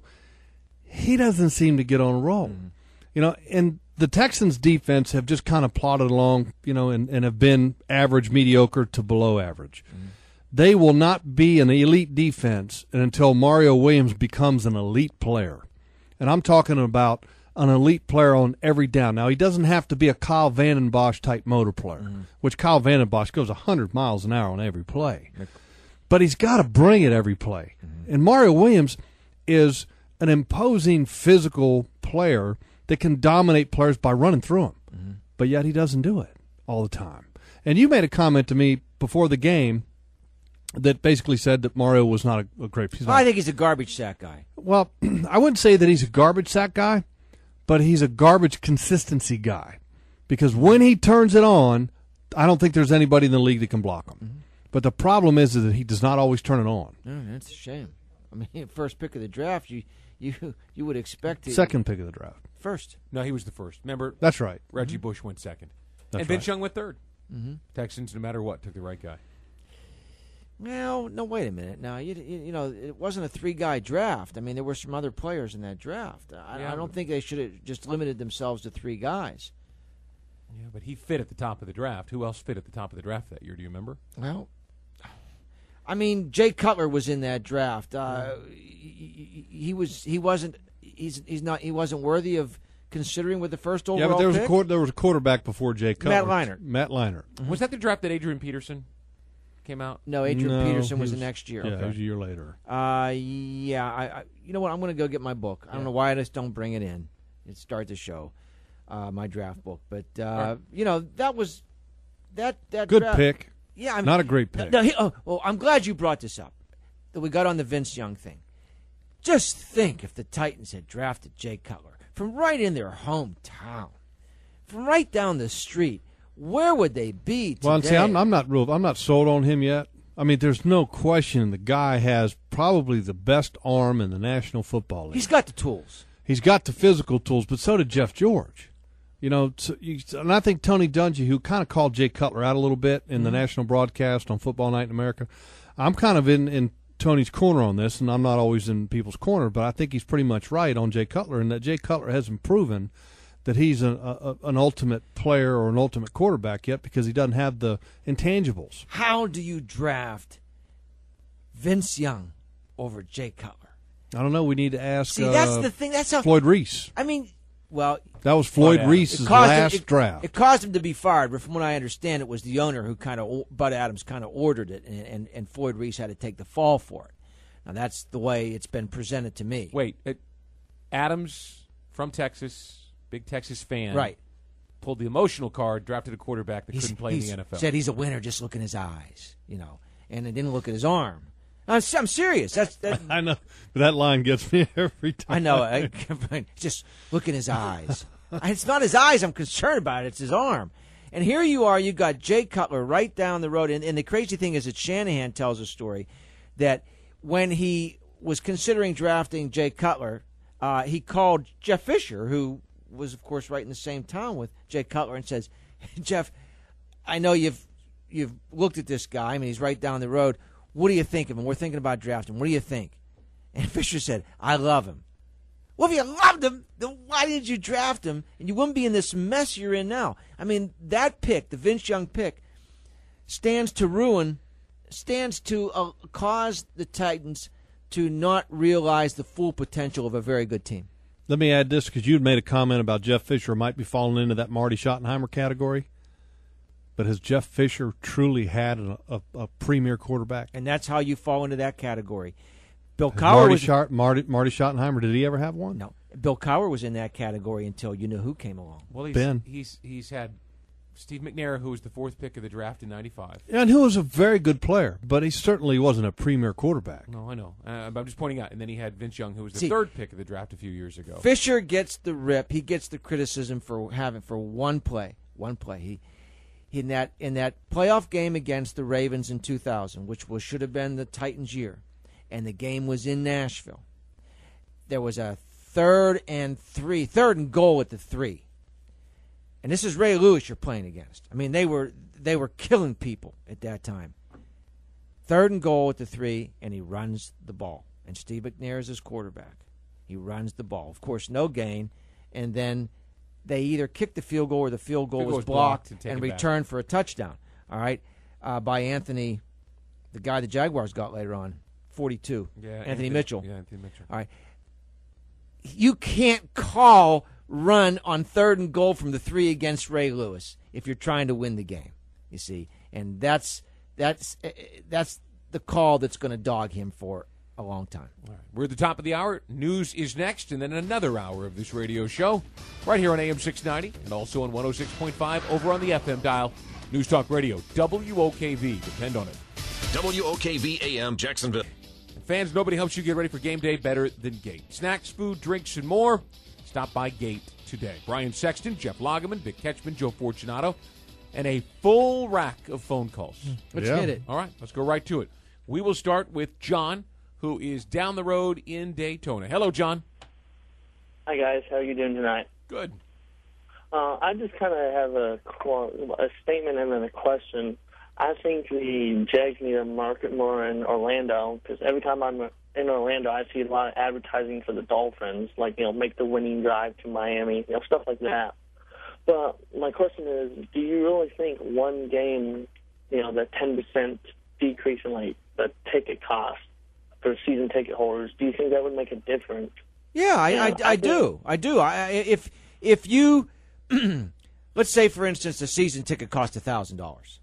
he doesn't seem to get on a roll. Mm-hmm. You know, and the Texans' defense have just kind of plodded along, you know, and, and have been average, mediocre to below average. Mm-hmm. They will not be an elite defense until Mario Williams becomes an elite player. And I'm talking about an elite player on every down. Now, he doesn't have to be a Kyle Vanden Bosch type motor player, Mm-hmm. which Kyle Vanden Bosch goes one hundred miles an hour on every play. But he's got to bring it every play. Mm-hmm. And Mario Williams is an imposing physical player that can dominate players by running through them. Mm-hmm. But yet he doesn't do it all the time. And you made a comment to me before the game that basically said that Mario was not a, a great he's I think he's a garbage sack guy. Well, I wouldn't say that he's a garbage sack guy, but he's a garbage consistency guy. Because when he turns it on, I don't think there's anybody in the league that can block him. Mm-hmm. But the problem is, is that he does not always turn it on. Mm, that's a shame. I mean, first pick of the draft, you you you would expect it. Second pick of the draft. First. No, he was the first. Remember? That's right. Reggie Mm-hmm. Bush went second. That's and Vince right. Young went third. Mm-hmm. Texans, no matter what, took the right guy. Well, no, wait a minute. Now, you, you, you know, it wasn't a three-guy draft. I mean, there were some other players in that draft. I, Yeah, I don't but- think they should have just limited themselves to three guys. Yeah, but he fit at the top of the draft. Who else fit at the top of the draft that year? Do you remember? Well, I mean, Jay Cutler was in that draft. Uh, he, he, he was. He wasn't. He's. He's not. He wasn't worthy of considering with the first overall Yeah, but there was pick. a quarter, there was a quarterback before Jay Cutler. Matt Leinart. Matt Leinart. Was that the draft that Adrian Peterson came out? No, Adrian No, Peterson he was, was- the next year. yeah, it was a year later. Uh, yeah. I, I. You know what? I'm going to go get my book. I don't know why I just don't bring it in. It start the show, uh, my draft book. But uh, Right. you know, that was that that Good draft- pick. Yeah, I mean, Not a great pick. No, he, oh, well, I'm glad you brought this up. That we got on the Vince Young thing. Just think if the Titans had drafted Jay Cutler from right in their hometown, from right down the street. Where would they be today? Well, and see, I'm, I'm not real. I'm not sold on him yet. I mean, there's no question the guy has probably the best arm in the National Football League. He's got the tools. He's got the physical tools, but so did Jeff George. You know, so you, and I think Tony Dungy, who kind of called Jay Cutler out a little bit in the Mhm. national broadcast on Football Night in America, I'm kind of in, in Tony's corner on this, and I'm not always in people's corner, but I think he's pretty much right on Jay Cutler, and that Jay Cutler hasn't proven that he's a, a, an ultimate player or an ultimate quarterback yet because he doesn't have the intangibles. How do you draft Vince Young over Jay Cutler? I don't know. We need to ask See, that's uh, the thing. That's how Floyd Reese. I mean, well, That was Floyd Bud Reese's Adams. It caused him- last it- draft. It caused him to be fired, but from what I understand, it was the owner who kind of Bud Adams kind of ordered it, and, and and Floyd Reese had to take the fall for it. Now that's the way it's been presented to me. Wait, it, Adams from Texas, big Texas fan, Right. Pulled the emotional card, drafted a quarterback that He's- couldn't play in he's the N F L. Said he's a winner. Just look in his eyes, you know, and it didn't look at his arm. I'm, I'm serious. That's that, I know, but that line gets me every time. I know. I, just look in his eyes. It's not his eyes I'm concerned about. It's his arm. And here you are. You got Jay Cutler right down the road. And, and the crazy thing is that Shanahan tells a story that when he was considering drafting Jay Cutler, uh, he called Jeff Fisher, who was, of course, right in the same town with Jay Cutler, and says, Jeff, I know you've you've looked at this guy. I mean, he's right down the road. What do you think of him? We're thinking about drafting him. What do you think? And Fisher said, I love him. Well, if you loved him, then why did you draft him? And you wouldn't be in this mess you're in now. I mean, that pick, the Vince Young pick, stands to ruin, stands to uh, cause the Titans to not realize the full potential of a very good team. Let me add this, because you had made a comment about Jeff Fisher might be falling into that Marty Schottenheimer category. But has Jeff Fisher truly had a, a, a premier quarterback? And that's how you fall into that category. Bill Cowher Marty, was Schart, Marty, Marty Schottenheimer, did he ever have one? No. Bill Cowher was in that category until you know who came along. Well, he's, Ben. he's he's had Steve McNair, who was the fourth pick of the draft in ninety-five. And who was a very good player, but he certainly wasn't a premier quarterback. No, I know. Uh, but I'm just pointing out. And then he had Vince Young, who was the See, third pick of the draft a few years ago. Fisher gets the rip. He gets the criticism for having for one play. One play. He in that in that playoff game against the Ravens in two thousand, which was should have been the Titans' year, and the game was in Nashville. There was a third and three, third and goal at the three. And this is Ray Lewis you're playing against. I mean, they were they were killing people at that time. Third and goal at the three, and he runs the ball. And Steve McNair is his quarterback. He runs the ball. Of course, no gain. And then they either kicked the field goal or the field goal Field was goal was blocked, blocked and and taken back. returned for a touchdown. All right, uh, by Anthony, the guy the Jaguars got later on, forty-two. Yeah, Anthony, Anthony- Mitchell. yeah, Anthony Mitchell. All right. You can't call run on third and goal from the three against Ray Lewis if you're trying to win the game, you see. And that's that's that's the call that's going to dog him for a long time. All right. We're at the top of the hour. News is next, and then another hour of this radio show right here on A M six ninety and also on one oh six point five over on the F M dial. News Talk Radio, W O K V. Depend on it. W O K V A M Jacksonville. Fans, nobody helps you get ready for game day better than Gate. Snacks, food, drinks, and more. Stop by Gate today. Brian Sexton, Jeff Lageman, Vic Ketchman, Joe Fortunato, and a full rack of phone calls. Let's hit it. All right, let's go right to it. We will start with John, who is down the road in Daytona. Hello, John. Hi, guys. How are you doing tonight? Good. Uh, I just kind of have a, qu- a statement and then a question. I think the Jags need to market more in Orlando because every time I'm in Orlando, I see a lot of advertising for the Dolphins, like, you know, make the winning drive to Miami, you know, stuff like that. But my question is, do you really think one game, you know, the ten percent decrease in, like, the ticket cost for season ticket holders, do you think that would make a difference? Yeah, I, Yeah, I, I I think- do. I do. I, if if you, let's say, for instance, the season ticket cost one thousand dollars.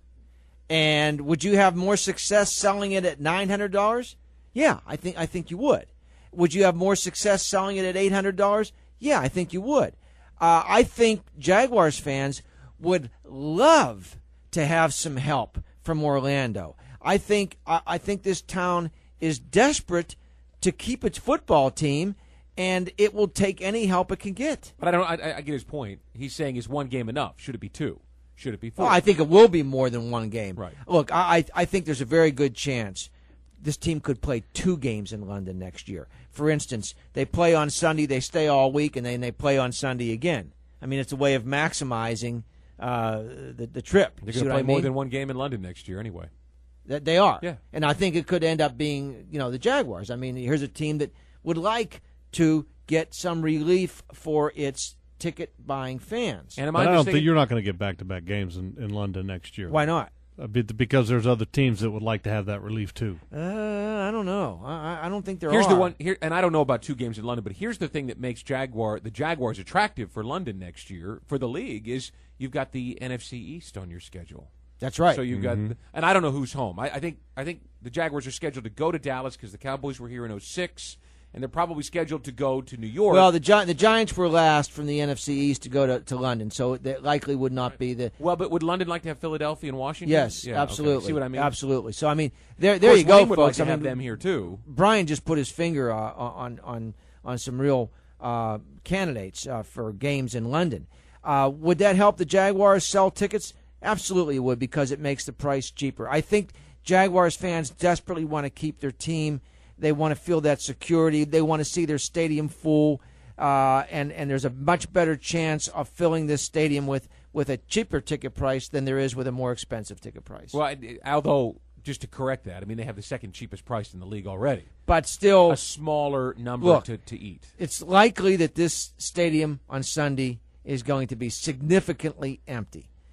And would you have more success selling it at nine hundred dollars? Yeah, I think I think you would. Would you have more success selling it at eight hundred dollars? Yeah, I think you would. Uh, I think Jaguars fans would love to have some help from Orlando. I think I, I think this town is desperate to keep its football team, and it will take any help it can get. But I don't. I, I get his point. He's saying, is one game enough? Should it be two? Should it be four? Well, I think it will be more than one game. Right. Look, I I I think there's a very good chance this team could play two games in London next year. For instance, they play on Sunday, they stay all week, and then they play on Sunday again. I mean, it's a way of maximizing uh, the the trip. They're See going to what play I more mean? than one game in London next year, anyway. That they are. Yeah. And I think it could end up being, you know, the Jaguars. I mean, here's a team that would like to get some relief for its ticket-buying fans. And am But I I don't mistaken? think you're not going to get back-to-back games in, in London next year. Why not? Uh, be- Because there's other teams that would like to have that relief too. Uh, I don't know. I, I don't think there Here's are. the one here, and I don't know about two games in London, but here's the thing that makes Jaguar the Jaguars attractive for London next year for the league is you've got the N F C East on your schedule. That's right. So you've Mhm. got, and I don't know who's home. I, I think I think the Jaguars are scheduled to go to Dallas because the Cowboys were here in oh six, and they're probably scheduled to go to New York. Well, the Gi- the Giants were last from the N F C East to go to, to London, so that likely would not be the. Well, but would London like to have Philadelphia and Washington? Yes, Yeah, okay. absolutely. See what I mean? Absolutely. So I mean, there Of there course, you go, Wayne would like folks. to I have mean, them here too. Brian just put his finger uh, on on on some real uh, candidates uh, for games in London. Uh, would that help the Jaguars sell tickets? Absolutely, it would, because it makes the price cheaper. I think Jaguars fans desperately want to keep their team. They want to feel that security. They want to see their stadium full, uh, and and there's a much better chance of filling this stadium with, with a cheaper ticket price than there is with a more expensive ticket price. Well, I- although just to correct that, I mean they have the second cheapest price in the league already. But still, a smaller number look, to, to eat. It's likely that this stadium on Sunday is going to be significantly empty.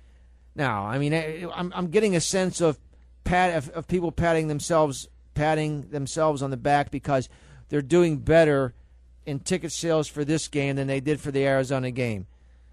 Now, I mean, I'm I'm getting a sense of pat of, of people patting themselves patting themselves on the back because they're doing better in ticket sales for this game than they did for the Arizona game.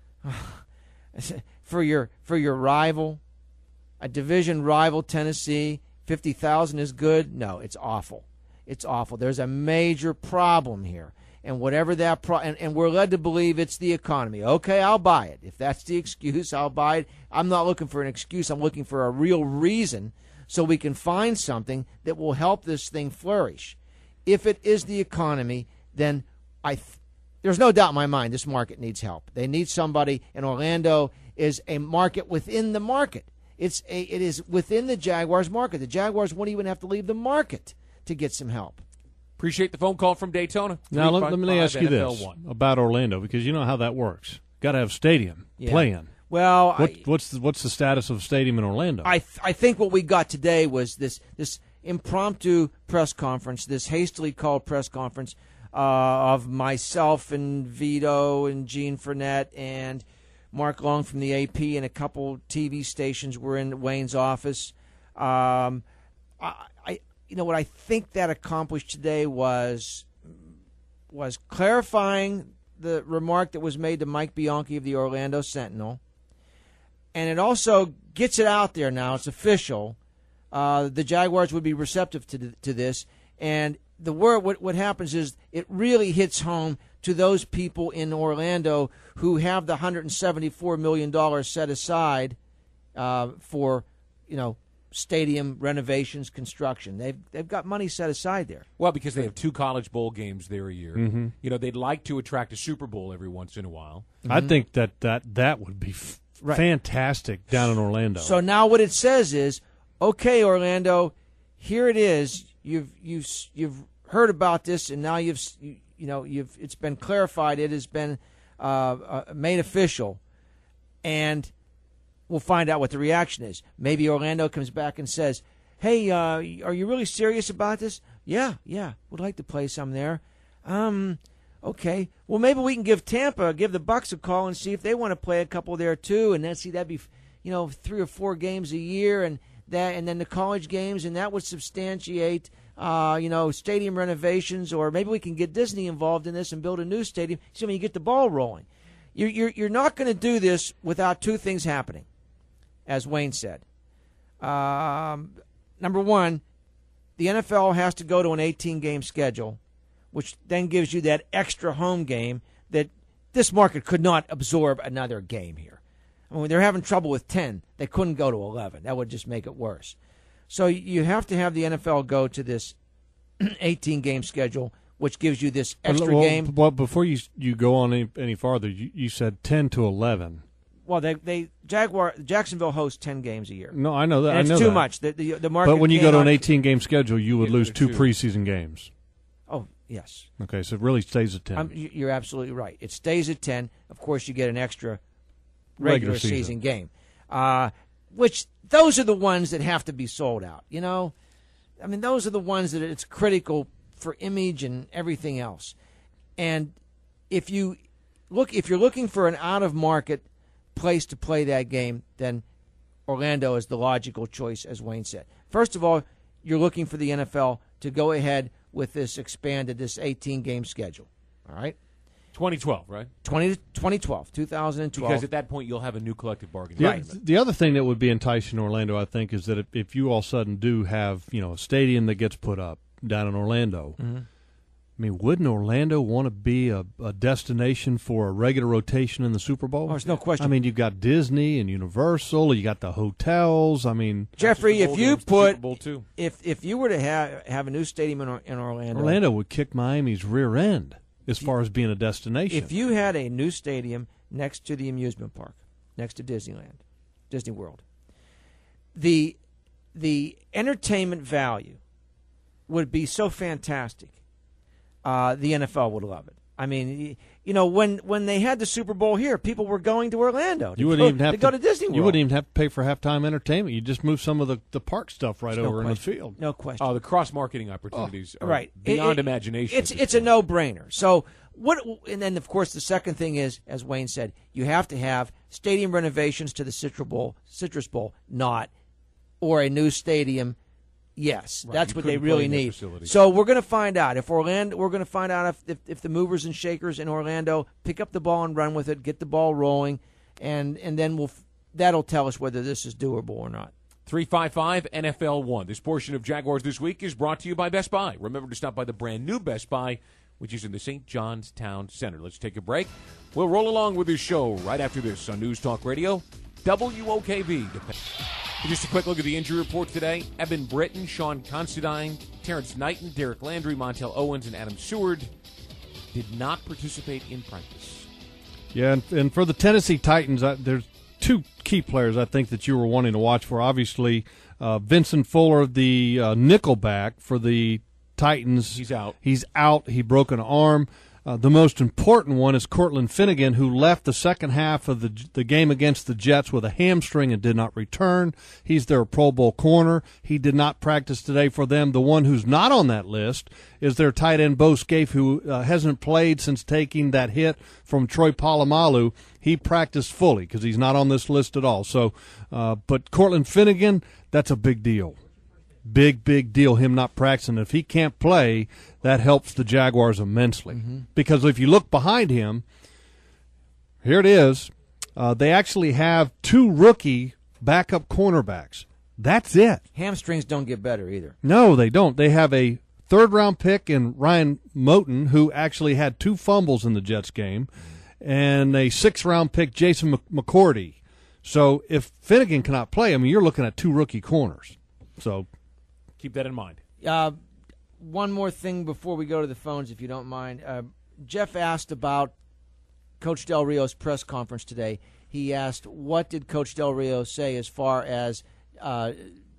for your for your rival, a division rival, Tennessee, fifty thousand is good? No, it's awful. It's awful. There's a major problem here. And whatever that pro- and, and we're led to believe it's the economy. Okay, I'll buy it. If that's the excuse, I'll buy it. I'm not looking for an excuse. I'm looking for a real reason so we can find something that will help this thing flourish. If it is the economy, then I th- there's no doubt in my mind this market needs help. They need somebody, and Orlando is a market within the market. It's a, it is within the Jaguars market. The Jaguars won't even have to leave the market to get some help. Appreciate the phone call from Daytona. Now, let, let me ask you this about Orlando, because you know how that works. Got to have stadium Yeah. play in. Well, what, I, what's the, what's the status of stadium in Orlando? I th- I think what we got today was this this impromptu press conference, this hastily called press conference uh, of myself and Vito and Gene Fournette and Mark Long from the A P and a couple T V stations were in Wayne's office. Um, I, I you know what I think that accomplished today was was clarifying the remark that was made to Mike Bianchi of the Orlando Sentinel. And it also gets it out there now. It's official. Uh, the Jaguars would be receptive to to this. And the word what, what happens is it really hits home to those people in Orlando who have the one hundred seventy-four million dollars set aside uh, for, you know, stadium renovations, construction. They've they've got money set aside there. Well, because they have two college bowl games there a year. Mhm. You know, they'd like to attract a Super Bowl every once in a while. I think that that, that would be f- Right. fantastic down in Orlando. So now what it says is, okay, Orlando, here it is. You've you've you've heard about this, and now you've you, you know you've it's been clarified. It has been uh, uh, made official, and we'll find out what the reaction is. Maybe Orlando comes back and says, "Hey, uh, are you really serious about this?" Yeah, yeah, would like to play some there. Um. Okay, well, maybe we can give Tampa, give the Bucks a call and see if they want to play a couple there too, and then see that'd be, you know, three or four games a year, and that, and then the college games, and that would substantiate, uh, you know, stadium renovations, or maybe we can get Disney involved in this and build a new stadium. So when you get the ball rolling, you're you're, you're not going to do this without two things happening, as Wayne said. Um, number one, the N F L has to go to an eighteen-game schedule, which then gives you that extra home game that this market could not absorb another game here. I mean, they're having trouble with ten. They couldn't go to eleven. That would just make it worse. So you have to have the N F L go to this eighteen-game schedule, which gives you this extra well, game. Well, before you you go on any, any farther, you, you said ten to eleven. Well, they they Jaguar Jacksonville hosts ten games a year. No, I know that. And I it's know too that. much. The, the, the market but when you go to an cannot- eighteen-game schedule, you would Yeah, lose two two. preseason games. Oh, yes. Okay, so it really stays at ten. Um, you- you're absolutely right. It stays at ten. Of course, you get an extra Regular regular, season. season. game, uh, which those are the ones that have to be sold out. You know, I mean, those are the ones that it's critical for image and everything else. And if you look, if you're looking for an out-of-market place to play that game, then Orlando is the logical choice, as Wayne said. First of all, you're looking for the N F L to go ahead with this expanded, this eighteen-game schedule. All right? twenty twelve, right? twenty, twenty twelve, two thousand twelve. Because at that point, you'll have a new collective bargaining The, agreement. the other thing that would be enticing Orlando, I think, is that if, if you all of a sudden do have, you know, a stadium that gets put up down in Orlando, Mhm. I mean, wouldn't Orlando want to be a, a destination for a regular rotation in the Super Bowl? Oh, there's no question. I mean, you've got Disney and Universal, you got the hotels. I mean, Jeffrey, if you put Super Bowl too. if if you were to have have a new stadium in, Or- in Orlando, Orlando would kick Miami's rear end as far as being a destination. if you had a new stadium next to the amusement park, next to Disneyland, Disney World, the the entertainment value would be so fantastic. Uh, the N F L would love it. I mean, y- you know, when when they had the Super Bowl here, people were going to Orlando. To You wouldn't go, even have to go to Disney World. You wouldn't even have to pay for halftime entertainment. You just move some of the, the park stuff right There's no over in the question. field. No question. Oh, the cross-marketing opportunities are right beyond It- it- imagination. It's at this it's a point. no-brainer. So What? And then, of course, the second thing is, as Wayne said, you have to have stadium renovations to the Citrus Bowl, Citrus Bowl, not, or a new stadium. Yes, right. that's you what they really need. Facility. So we're going to find out if Orlando. We're going to find out if, if if the movers and shakers in Orlando pick up the ball and run with it, get the ball rolling, and and then we'll that'll tell us whether this is doable or not. three five five N F L one. This portion of Jaguars This Week is brought to you by Best Buy. Remember to stop by the brand new Best Buy, which is in the Saint John's Town Center. Let's take a break. We'll roll along with this show right after this on News Talk Radio, W O K V. Just a quick look at the injury report today. Evan Britton, Sean Considine, Terrence Knighton, Derek Landry, Montel Owens, and Adam Seward did not participate in practice. Yeah, and, and for the Tennessee Titans, I, there's two key players I think that you were wanting to watch for. Obviously, uh, Vincent Fuller, the uh, nickelback for the Titans. He's out. He's out. He broke an arm. Uh, the most important one is Cortland Finnegan, who left the second half of the the game against the Jets with a hamstring and did not return. He's their Pro Bowl corner. He did not practice today for them. The one who's not on that list is their tight end, Bo Scaife, who uh, hasn't played since taking that hit from Troy Polamalu. He practiced fully because he's not on this list at all. So, uh, but Cortland Finnegan, that's a big deal. Big, big deal, him not practicing. If he can't play, that helps the Jaguars immensely. Mm-hmm. Because if you look behind him, here it is. Uh, they actually have two rookie backup cornerbacks. That's it. Hamstrings don't get better either. No, they don't. They have a third-round pick in Ryan Moten, who actually had two fumbles in the Jets game, and a sixth-round pick, Jason McCourty. So if Finnegan cannot play, I mean, you're looking at two rookie corners. So keep that in mind. Uh, one more thing before we go to the phones, if you don't mind. Uh, Jeff asked about Coach Del Rio's press conference today. He asked, what did Coach Del Rio say as far as uh,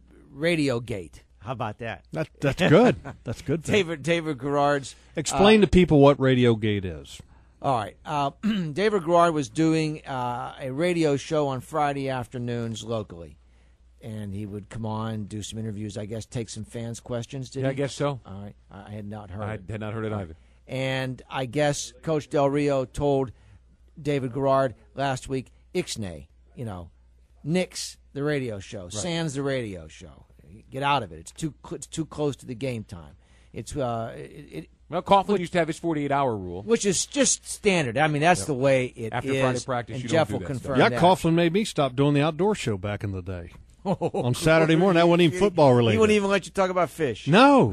Radiogate? How about that? that that's good. That's good. David David Garrard's. Explain uh, to people what Radiogate is. All right. Uh, David Garrard was doing uh, a radio show on Friday afternoons locally. And he would come on, do some interviews, I guess, take some fans' questions, did yeah, he? I guess so. All right. I had not heard I it. had not heard it either. And I guess Coach Del Rio told David Garrard last week, Ixnay, you know, nix the radio show, right. Sans the radio show. Get out of it. It's too it's too close to the game time. It's uh, it, it Well, Coughlin which, used to have his forty-eight hour rule. Which is just standard. I mean, that's yep. the way it After is. Friday practice, and you Jeff don't do will that confirm stuff. that. Yeah, Coughlin made me stop doing the outdoor show back in the day. On Saturday morning, that wasn't even football related. He wouldn't even let you talk about fish.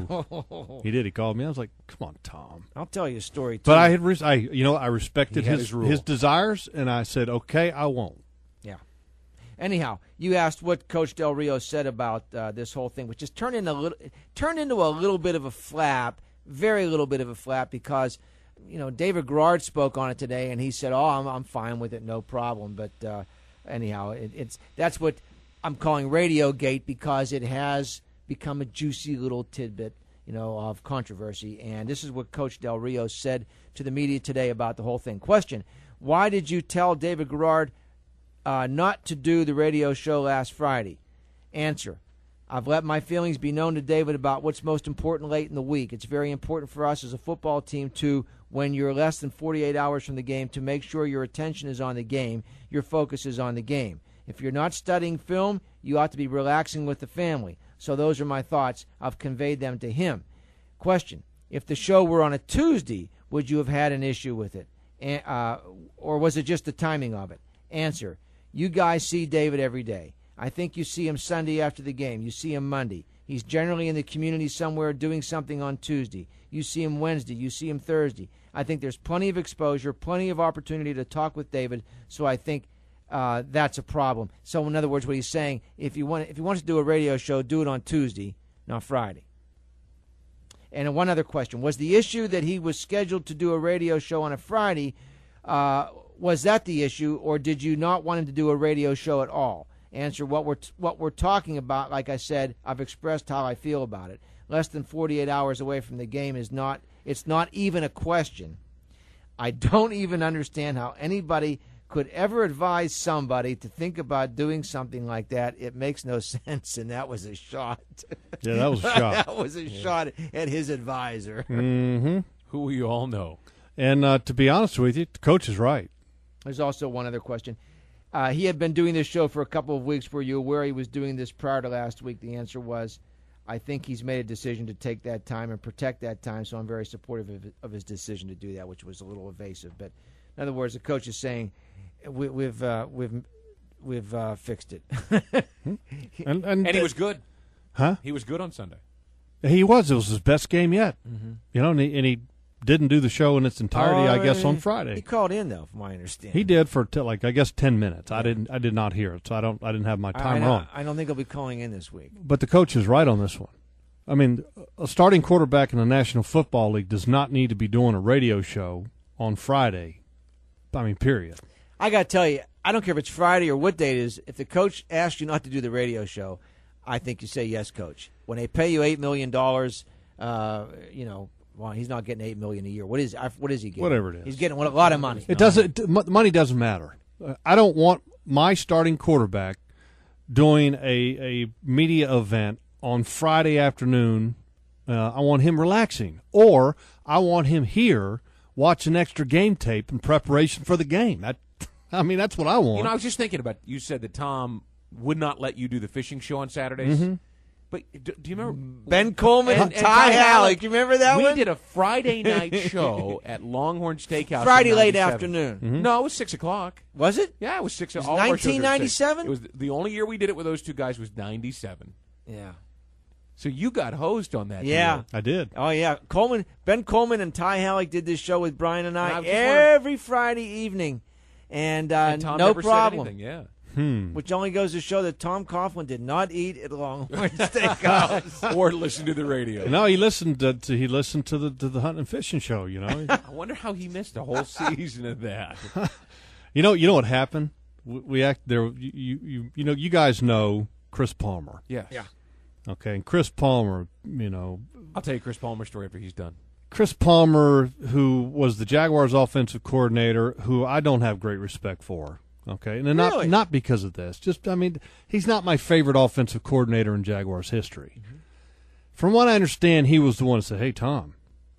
No, he did. He called me. I was like, "Come on, Tom." I'll tell you a story. Too. But I had, res- I, you know, I respected his his, his desires, and I said, "Okay, I won't." Yeah. Anyhow, you asked what Coach Del Rio said about uh, this whole thing, which just turned into a little, turned into a little bit of a flap, very little bit of a flap, because you know David Garrard spoke on it today, and he said, "Oh, I'm I'm fine with it, no problem." But uh, anyhow, it, it's that's what I'm calling Radiogate, because it has become a juicy little tidbit, you know, of controversy. And this is what Coach Del Rio said to the media today about the whole thing. Question: why did you tell David Garrard uh, not to do the radio show last Friday? Answer: I've let my feelings be known to David about what's most important late in the week. It's very important for us as a football team to, when you're less than forty-eight hours from the game, to make sure your attention is on the game, your focus is on the game. If you're not studying film, you ought to be relaxing with the family. So those are my thoughts. I've conveyed them to him. Question: if the show were on a Tuesday, would you have had an issue with it? Uh, or was it just the timing of it? Answer: you guys see David every day. I think you see him Sunday after the game. You see him Monday. He's generally in the community somewhere doing something on Tuesday. You see him Wednesday. You see him Thursday. I think there's plenty of exposure, plenty of opportunity to talk with David, so I think uh, that's a problem. So in other words, what he's saying, if you want if you want to do a radio show, do it on Tuesday, not Friday. And one other question: was the issue that he was scheduled to do a radio show on a Friday, uh, was that the issue, or did you not want him to do a radio show at all? Answer: what we're t- what we're talking about, like I said, I've expressed how I feel about it. Less than forty-eight hours away from the game is not, it's not even a question. I don't even understand how anybody could ever advise somebody to think about doing something like that. It makes no sense, and that was a shot. Yeah, that was a shot. That was a yeah. shot at his advisor. Mm-hmm. Who we all know. And uh, to be honest with you, the coach is right. There's also one other question. Uh, he had been doing this show for a couple of weeks. Were you aware he was doing this prior to last week? The answer was, I think he's made a decision to take that time and protect that time, so I'm very supportive of, of his decision to do that, which was a little evasive. But in other words, the coach is saying, we, we've uh, we've we've uh, fixed it. and, and, and he was good. Huh? He was good on Sunday. He was. It was his best game yet. Mm-hmm. You know, and he, and he didn't do the show in its entirety, oh, I guess, on Friday. He called in, though, from my understanding. He did for t- like I guess ten minutes. I didn't. I did not hear it, so I don't. I didn't have my timer I, I on. I don't think he'll be calling in this week. But the coach is right on this one. I mean, a starting quarterback in the National Football League does not need to be doing a radio show on Friday. I mean, period. I got to tell you, I don't care if it's Friday or what day it is. If the coach asks you not to do the radio show, I think you say yes, coach. When they pay you eight million dollars, uh, you know. Well, he's not getting eight million dollars a year. What is what is he getting? Whatever it is, he's getting a lot of money. It doesn't. Money doesn't matter. I don't want my starting quarterback doing a a media event on Friday afternoon. Uh, I want him relaxing, or I want him here watching extra game tape in preparation for the game. That, I mean, that's what I want. You know, I was just thinking about. You said that Tom would not let you do the fishing show on Saturdays. Mm-hmm. But do, do you remember Ben Coleman and, and, and Ty Halleck? Do you remember that we one? We did a Friday night show at Longhorn Steakhouse. Friday late afternoon. Mm-hmm. No, it was six o'clock. Was it? Yeah, it was six. It was all our shows were nineteen ninety-seven. It was the only year we did it with those two guys was ninety-seven. Yeah. So you got hosed on that. Yeah, deal. I did. Oh yeah, Coleman, Ben Coleman, and Ty Halleck did this show with Brian and I, and I every Friday evening, and, uh, and Tom no never problem. Said anything, yeah. Hmm. Which only goes to show that Tom Coughlin did not eat at Longhorn Steakhouse or listen to the radio. No, he listened to, to he listened to the to the hunting and fishing show. You know, I wonder how he missed a whole season of that. You know, you know what happened? We, we act there. You, you you know, you guys know Chris Palmer. Yes. Yeah. Okay, and Chris Palmer, you know, I'll tell you Chris Palmer's story after he's done. Chris Palmer, who was the Jaguars' offensive coordinator, who I don't have great respect for. Okay, and not Really? not because of this. Just I mean, he's not my favorite offensive coordinator in Jaguars history. Mm-hmm. From what I understand, he was the one that said, "Hey, Tom,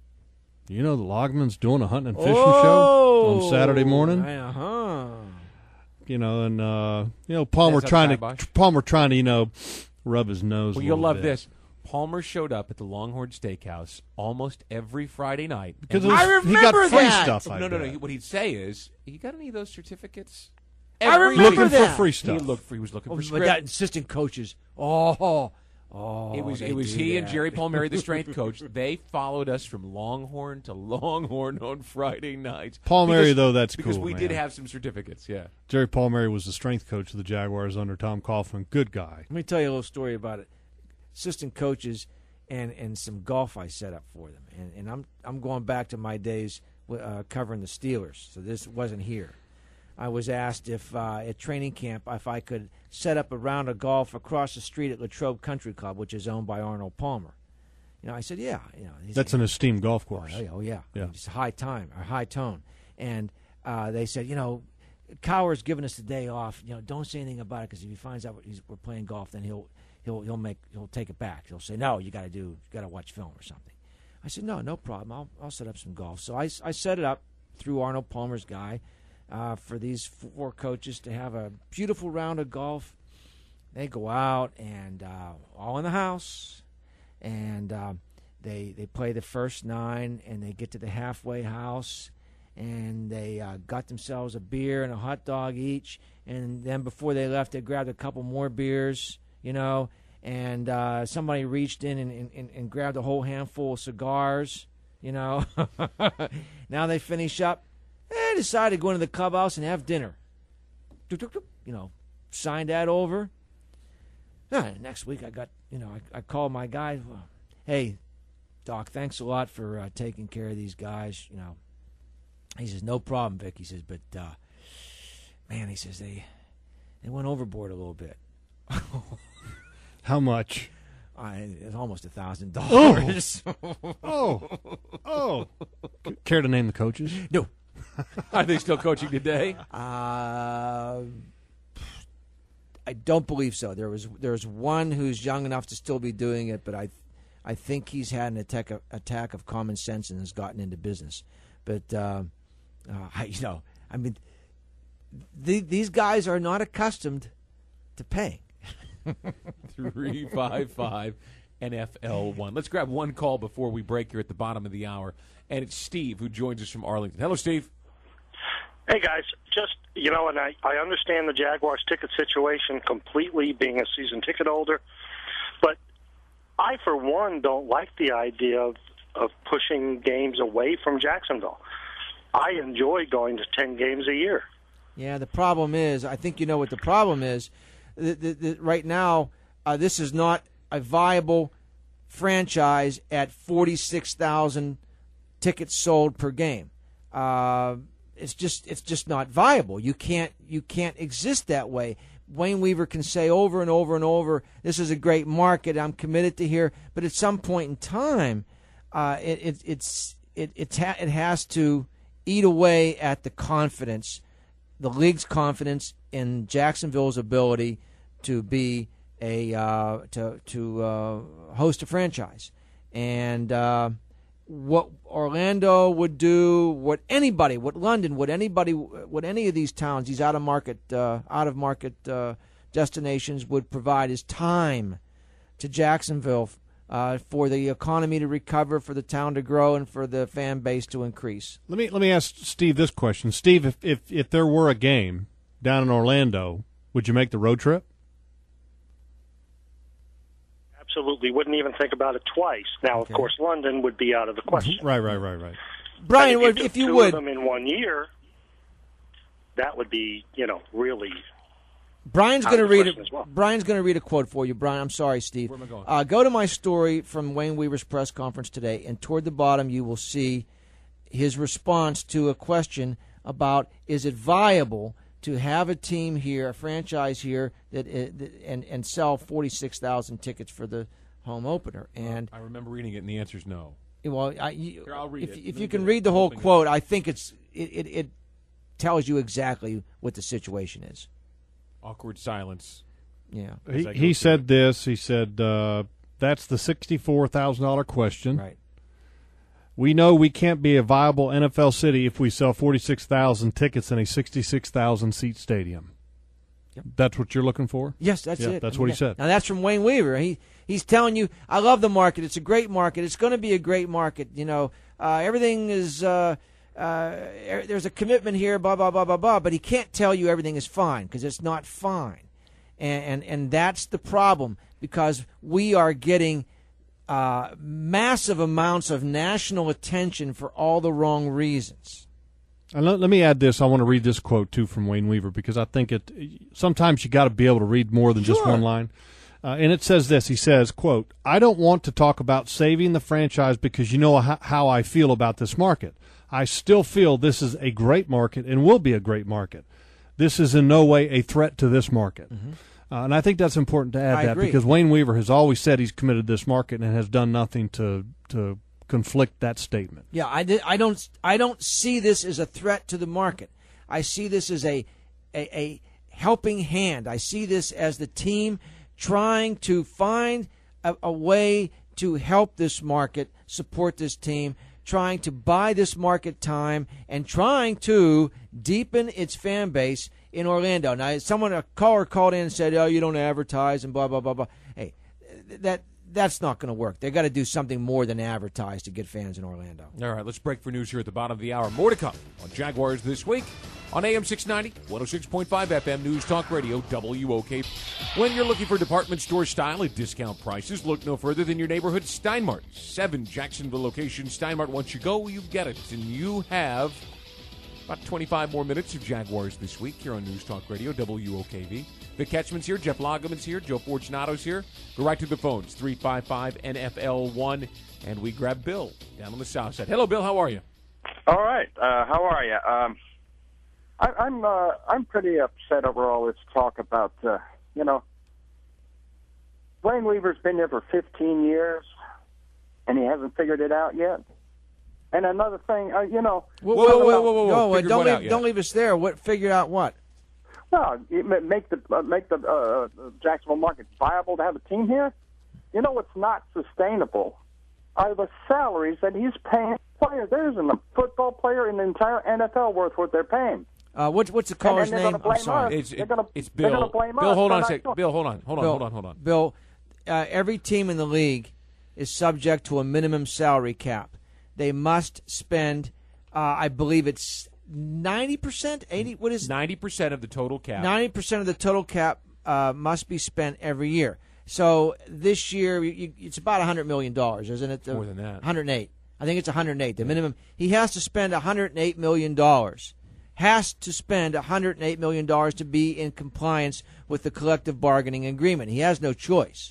you know the Logman's doing a hunting and fishing oh, show on Saturday morning." Uh-huh. You know, and uh, you know Palmer That's trying to Kibosh. Palmer trying to you know rub his nose. Well, a you'll little love bit. this. Palmer showed up at the Longhorn Steakhouse almost every Friday night. Because And it was, I he got remember free that. stuff. I no, no, bet. no. What he'd say is, "You got any of those certificates?" I Every remember week. that. Looking for free stuff. He looked for. He was looking Oh, for but script. that insistent coaches. Oh, oh. It was they it was do he and that. Jerry Palmieri, the strength coach. They followed us from Longhorn to Longhorn on Friday nights. Palmieri, Because- though, that's because cool, we did man. have some certificates. Yeah. Jerry Palmieri was the strength coach of the Jaguars under Tom Coughlin. Good guy. Let me tell you a little story about it. Assistant coaches and, and some golf I set up for them, and, and I'm I'm going back to my days uh, covering the Steelers. So this wasn't here. I was asked if uh, at training camp if I could set up a round of golf across the street at Latrobe Country Club, which is owned by Arnold Palmer. You know, I said, yeah. You know, he's- That's an esteemed golf course. Oh, yeah, oh, yeah. Yeah. It's high time or high tone. And uh, they said, you know, Cowher's giving us the day off. You know, don't say anything about it because if he finds out he's, we're playing golf, then he'll he'll he'll make he'll take it back. He'll say, no, you got to do you got to watch film or something. I said, no, no problem. I'll I'll set up some golf. So I, I set it up through Arnold Palmer's guy uh, for these four coaches to have a beautiful round of golf. They go out and uh, all in the house, and uh, they they play the first nine, and they get to the halfway house, and they uh, got themselves a beer and a hot dog each, and then before they left, they grabbed a couple more beers, you know, and uh, somebody reached in and, and, and grabbed a whole handful of cigars, you know. Now they finish up, and decide to go into the clubhouse and have dinner. You know, sign that over. Yeah, next week I got, you know, I, I called my guy. Well, hey, Doc, thanks a lot for uh, taking care of these guys. You know, he says, no problem, Vic. He says, but uh, man, he says they they went overboard a little bit. How much? I, it's almost a thousand dollars. Oh, oh. Care to name the coaches? No. Are they still coaching today? Uh, I don't believe so. There was there's one who's young enough to still be doing it, but I, I think he's had an attack of, attack of common sense and has gotten into business. But uh, uh, I, you know, I mean, the, these guys are not accustomed to paying. three five five N F L one. Let's grab one call before we break here at the bottom of the hour. And it's Steve who joins us from Arlington. Hello, Steve. Hey, guys. Just, you know, and I, I understand the Jaguars ticket situation completely, being a season ticket holder. But I, for one, don't like the idea of, of pushing games away from Jacksonville. I enjoy going to ten games a year. Yeah, the problem is, I think you know what the problem is. The, the, the, right now, uh, this is not a viable franchise at forty-six thousand tickets sold per game. Uh, it's just it's just not viable. You can't you can't exist that way. Wayne Weaver can say over and over and over, "This is a great market. I'm committed to here." But at some point in time, uh, it, it it's it it, ha- it has to eat away at the confidence, the league's confidence in Jacksonville's ability to be a uh, to to uh, host a franchise. And uh, what Orlando would do, what anybody, what London, what anybody, what any of these towns, these out of market, uh, out of market uh, destinations would provide is time to Jacksonville uh, for the economy to recover, for the town to grow, and for the fan base to increase. Let me let me ask Steve this question. Steve, if if, if there were a game down in Orlando, would you make the road trip? Absolutely. Wouldn't even think about it twice. Now, Okay. of course, London would be out of the question. Right, right, right, right. Brian, And if you, if took you two would, of them in one year, that would be, you know, really. Brian's out going to of the read question it. as well. Brian's going to read a quote for you, Brian. I'm sorry, Steve. Where am I going? Uh, go to my story from Wayne Weaver's press conference today, and toward the bottom you will see his response to a question about is it viable to have a team here, a franchise here, that, uh, that and and sell forty-six thousand tickets for the home opener. And I remember reading it, and the answer is no. well, I, you, Here, I'll read if it. if Let me you can get read the whole opening. quote, I think it's it, it it tells you exactly what the situation is. Awkward silence. Yeah. He, As I go he through said it. this. He said, uh, that's the sixty-four thousand dollars question. Right. We know we can't be a viable N F L city if we sell forty-six thousand tickets in a sixty-six thousand seat stadium. Yep. That's what you're looking for? Yes, that's Yeah, it. That's I what mean, he said. Now that's from Wayne Weaver. He he's telling you, I love the market. It's a great market. It's going to be a great market. You know, uh, everything is. Uh, uh, er, there's a commitment here. Blah blah blah blah blah. But he can't tell you everything is fine because it's not fine, and and and that's the problem because we are getting uh, massive amounts of national attention for all the wrong reasons. And let, let me add this. I want to read this quote, too, from Wayne Weaver, because I think it. Sometimes you got to be able to read more than just Sure. one line. Uh, and it says this. He says, quote, I don't want to talk about saving the franchise because you know how, how I feel about this market. I still feel this is a great market and will be a great market. This is in no way a threat to this market. Mm-hmm. Uh, and I think that's important to add I that agree. because Wayne Weaver has always said he's committed to this market and has done nothing to to conflict that statement. Yeah, I, di- I don't I don't see this as a threat to the market. I see this as a, a a helping hand. I see this as the team trying to find a, a way to help this market, support this team, trying to buy this market time, and trying to deepen its fan base in Orlando. Now, someone, a caller called in and said, "Oh, you don't advertise," and blah blah blah blah. Hey, that. That's not going to work. They've got to do something more than advertise to get fans in Orlando. All right, let's break for news here at the bottom of the hour. More to come on Jaguars This Week on A M six ninety, one oh six point five F M News Talk Radio, W O K. When you're looking for department store style at discount prices, look no further than your neighborhood Steinmart. Seven Jacksonville locations. Steinmart, once you go, you get it. And you have about twenty-five more minutes of Jaguars This Week here on News Talk Radio, W O K V. Vic Ketchman's here, Jeff Lageman's here, Joe Fortunato's here. Go right to the phones, three five five N F L one, and we grab Bill down on the south side. Hello, Bill. How are you? All right. Uh, how are you? Um, I, I'm uh, I'm pretty upset over all this talk about uh, you know Wayne Weaver's been there for fifteen years, and he hasn't figured it out yet. And another thing, uh, you know, Whoa, whoa, whoa, whoa, whoa! whoa. Figured Don't what leave, out yet? don't leave us there. What? Figure out what? well, you ma- make the uh, make the uh, Jacksonville market viable to have a team here. You know what's not sustainable are the salaries that he's paying player. There isn't a football player in the entire N F L worth what they're paying. Uh, what, what's the caller's and, and name? I'm sorry. Us. It's, they're gonna, it's they're Bill. gonna blame Bill, us. hold on a They're sec. not- Bill, hold on. Hold on, Bill, hold on, hold on. Bill, uh, every team in the league is subject to a minimum salary cap. They must spend, uh, I believe it's ninety percent, eighty. What is ninety percent of the total cap? Ninety percent of the total cap uh, must be spent every year. So this year, you, it's about a hundred million dollars, isn't it? More than that. one hundred eight. I think it's one hundred eight. The minimum. He has to spend one hundred eight million dollars. Has to spend one hundred eight million dollars to be in compliance with the collective bargaining agreement. He has no choice.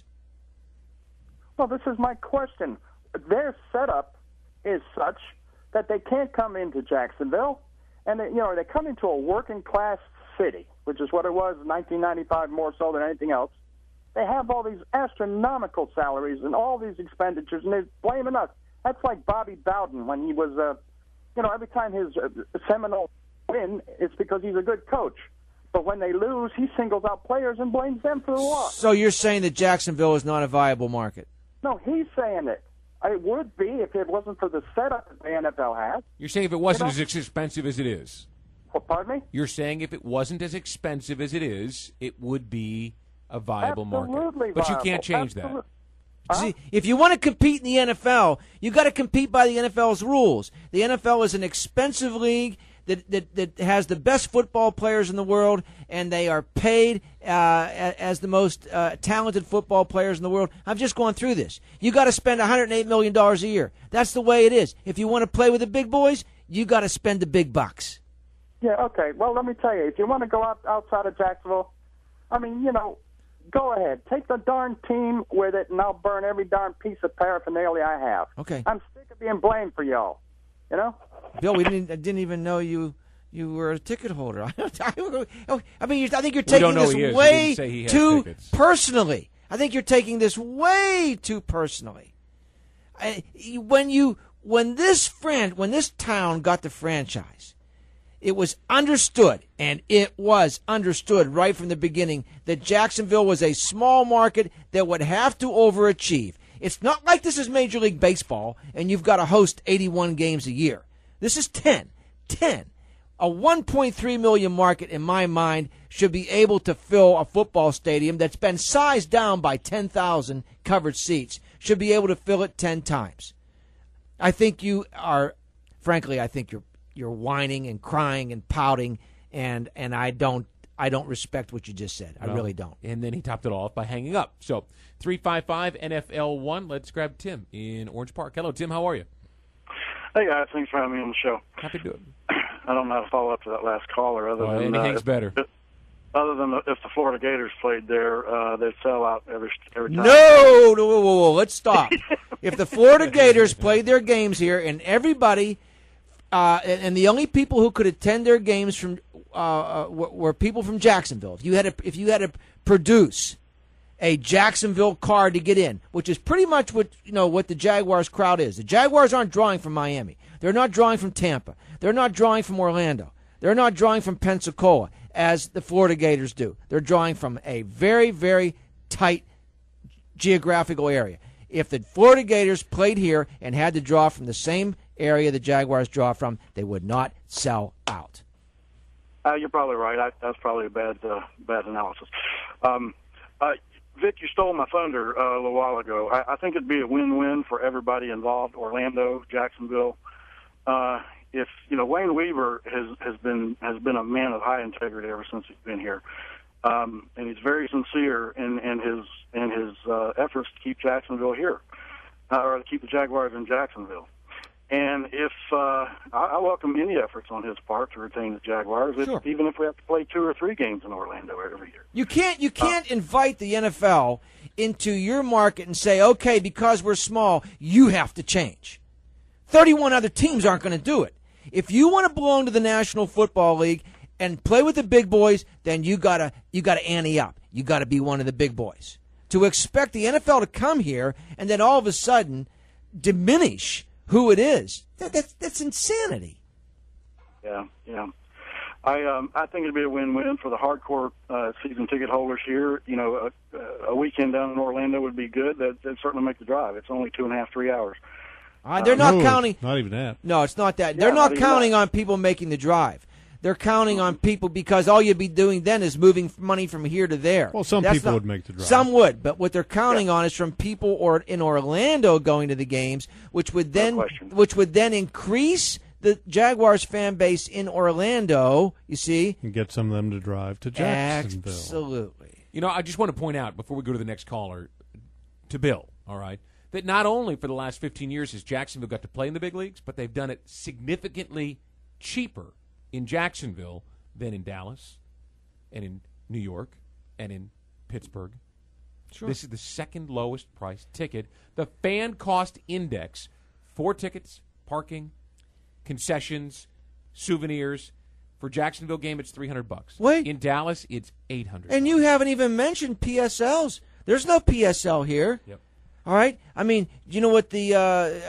Well, this is my question. Their setup is such that they can't come into Jacksonville, and they, you know they come into a working class city, which is what it was in nineteen ninety-five more so than anything else. They have all these astronomical salaries and all these expenditures, and they're blaming us. That's like Bobby Bowden when he was, uh, you know, every time his uh, Seminole win, it's because he's a good coach. But when they lose, he singles out players and blames them for the loss. So you're saying that Jacksonville is not a viable market? No, he's saying it. It would be if it wasn't for the setup that the N F L has. You're saying if it wasn't You know? as expensive as it is? Well, pardon me? You're saying if it wasn't as expensive as it is, it would be a viable Absolutely market. But you viable. can't change Absolutely. that. See, if you want to compete in the N F L, you got to compete by the N F L's rules. The N F L is an expensive league that, that, that has the best football players in the world, and they are paid uh, as the most uh, talented football players in the world. I've just gone through this. You got to spend one hundred eight million dollars a year. That's the way it is. If you want to play with the big boys, you got to spend the big bucks. Yeah, okay. Well, let me tell you, if you want to go out outside of Jacksonville, I mean, you know, go ahead. Take the darn team with it, and I'll burn every darn piece of paraphernalia I have. Okay. I'm sick of being blamed for y'all. You know? Bill, we didn't I didn't even know you you were a ticket holder. I mean, I think you're taking know this he is. He way didn't say he had too tickets. personally. I think you're taking this way too personally. I, when you when this friend when this town got the franchise, it was understood, and it was understood right from the beginning, that Jacksonville was a small market that would have to overachieve. It's not like this is Major League Baseball, and you've got to host eighty-one games a year. This is ten. ten. A one point three million market, in my mind, should be able to fill a football stadium that's been sized down by ten thousand covered seats, should be able to fill it ten times. I think you are, frankly, I think you're You're whining and crying and pouting, and and I don't I don't respect what you just said. I Well, really don't. And then he topped it off by hanging up. So three five five N F L one. Let's grab Tim in Orange Park. Hello, Tim. How are you? Hey, guys. Thanks for having me on the show. Happy to do it. I don't know how to follow up to that last caller. Other Well, than anything's uh, better. If, other than the, if the Florida Gators played there, uh, they'd sell out every every time. No, no, whoa, whoa, whoa. Let's stop. If the Florida Gators played their games here, and everybody, uh, and, and the only people who could attend their games from uh, uh, were, were people from Jacksonville. If you had to, if you had to produce a Jacksonville card to get in, which is pretty much what you know what the Jaguars crowd is. The Jaguars aren't drawing from Miami. They're not drawing from Tampa. They're not drawing from Orlando. They're not drawing from Pensacola as the Florida Gators do. They're drawing from a very, very tight geographical area. If the Florida Gators played here and had to draw from the same area the Jaguars draw from, they would not sell out. Uh, you're probably right. I, that's probably a bad uh, bad analysis. Um, uh, Vic, you stole my thunder uh, a little while ago. I, I think it'd be a win-win for everybody involved, Orlando, Jacksonville. Uh, if you know, Wayne Weaver has has been has been a man of high integrity ever since he's been here, um, and he's very sincere in, in his in his uh, efforts to keep Jacksonville here, uh, or to keep the Jaguars in Jacksonville. And if uh, I, I welcome any efforts on his part to retain the Jaguars, Sure. if, even if we have to play two or three games in Orlando every year. You can't you can't invite the N F L into your market and say, okay, because we're small, you have to change. thirty-one other teams aren't going to do it. If you want to belong to the National Football League and play with the big boys, then you gotta you gotta ante up. You gotta be one of the big boys. To expect the N F L to come here and then all of a sudden diminish who it is, that, that's that's insanity. Yeah, yeah. I um, I think it'd be a win-win for the hardcore uh, season ticket holders here. You know, a, a weekend down in Orlando would be good. That that'd certainly make the drive. It's only two and a half, three hours. Uh, they're not no, counting. Not even that. No, it's not that. Yeah, they're not not counting even on people making the drive. They're counting on people because all you'd be doing then is moving money from here to there. Well, some That's people not, would make the drive. Some would, but what they're counting yeah. on is from people or in Orlando going to the games, which would then no which would then increase the Jaguars fan base in Orlando. You see, and get some of them to drive to Jacksonville. Absolutely. You know, I just want to point out before we go to the next caller, to Bill. All right. That not only for the last fifteen years has Jacksonville got to play in the big leagues, but they've done it significantly cheaper in Jacksonville than in Dallas and in New York and in Pittsburgh. Sure. This is the second lowest priced ticket. The fan cost index for tickets, parking, concessions, souvenirs, for Jacksonville game it's three hundred bucks. Wait. In Dallas it's eight hundred. And you haven't even mentioned P S Ls. There's no P S L here. Yep. All right. I mean, you know what the uh,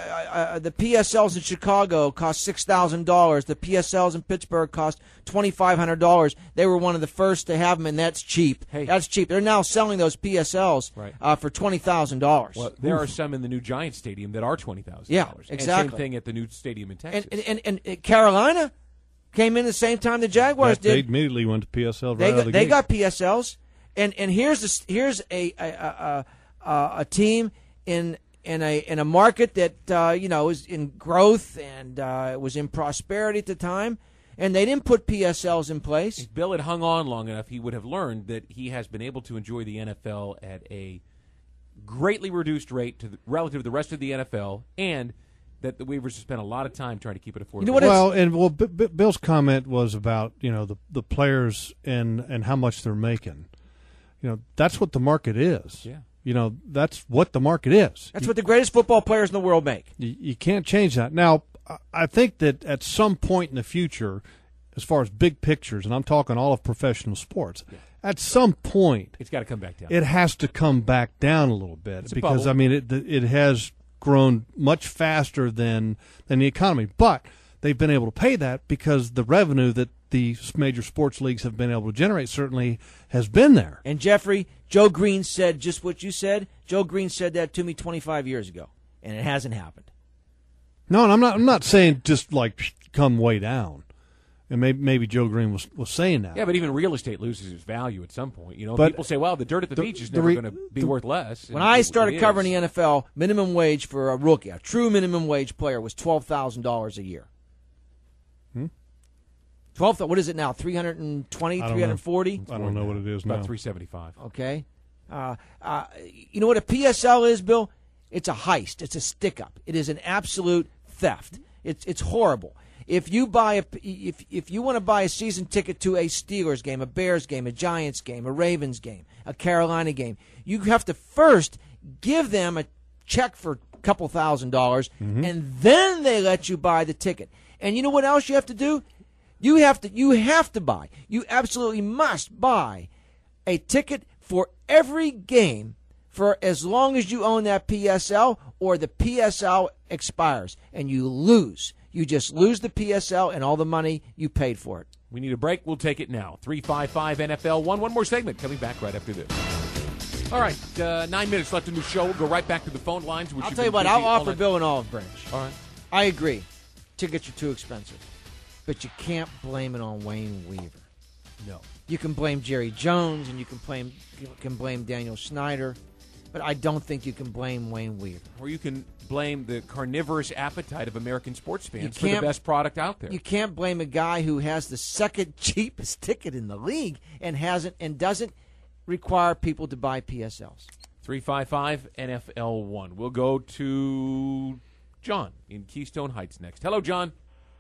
uh, the P S Ls in Chicago cost six thousand dollars. The P S Ls in Pittsburgh cost twenty five hundred dollars. They were one of the first to have them, and that's cheap. Hey. That's cheap. They're now selling those P S Ls right. uh, for twenty thousand dollars. Well, there Oof. are some in the new Giants Stadium that are twenty thousand dollars. Yeah, exactly. And same thing at the new stadium in Texas. And and, and, and Carolina came in the same time the Jaguars that, did. They immediately went to P S L. Right they out got, of the they gate. got P S Ls, and and here's the, here's a a, a, a a team in. In a in a market that uh, you know is in growth and uh, was in prosperity at the time, and they didn't put P S Ls in place. If Bill had hung on long enough, he would have learned that he has been able to enjoy the N F L at a greatly reduced rate to the, relative to the rest of the N F L, and that the Weavers have spent a lot of time trying to keep it affordable. You know what well, and well, B- B- Bill's comment was about you know the the players and and how much they're making. You know that's what the market is. Yeah. You know, that's what the market is. That's you, what the greatest football players in the world make. You, you can't change that. Now, I think that at some point in the future, as far as big pictures, and I'm talking all of professional sports, yeah. at some point, it's got to come back down. It has to come back down a little bit it's because, I mean, it it has grown much faster than than the economy. But they've been able to pay that because the revenue that the major sports leagues have been able to generate certainly has been there. And Jeffrey, Joe Green said just what you said. Joe Green said that to me twenty-five years ago, and it hasn't happened. No, and I'm not. I'm not saying just like come way down. And maybe maybe Joe Green was, was saying that. Yeah, but even real estate loses its value at some point. You know, but people say, "Well, the dirt at the, the beach is never re- going to be the, worth less." When I started covering the N F L, minimum wage for a rookie, a true minimum wage player, was twelve thousand dollars a year. Hmm? Twelve. What is it now? Three hundred and twenty, three hundred forty. I don't know what it is now. now. About three seventy-five. Okay. Uh, uh, you know what a P S L is, Bill? It's a heist. It's a stick-up. It is an absolute theft. It's it's horrible. If you buy a if if you want to buy a season ticket to a Steelers game, a Bears game, a Giants game, a Ravens game, a Carolina game, you have to first give them a check for a couple thousand dollars, mm-hmm. and then they let you buy the ticket. And you know what else you have to do? You have to you have to buy. You absolutely must buy a ticket for every game for as long as you own that P S L, or the P S L expires and you lose. You just lose the P S L and all the money you paid for it. We need a break. We'll take it now. three five five N F L one. One more segment coming back right after this. All right, uh, nine minutes left in the show. We'll go right back to the phone lines. Which I'll you've tell you been what, I'll busy all offer night. Bill an olive branch. All right. I agree. Tickets are too expensive. But you can't blame it on Wayne Weaver. No. You can blame Jerry Jones and you can blame you can blame Daniel Snyder, but I don't think you can blame Wayne Weaver. Or you can blame the carnivorous appetite of American sports fans You for the can't- best product out there. You can't blame a guy who has the second cheapest ticket in the league and hasn't and doesn't require people to buy P S Ls. three five five N F L one. We'll go to John in Keystone Heights next. Hello, John.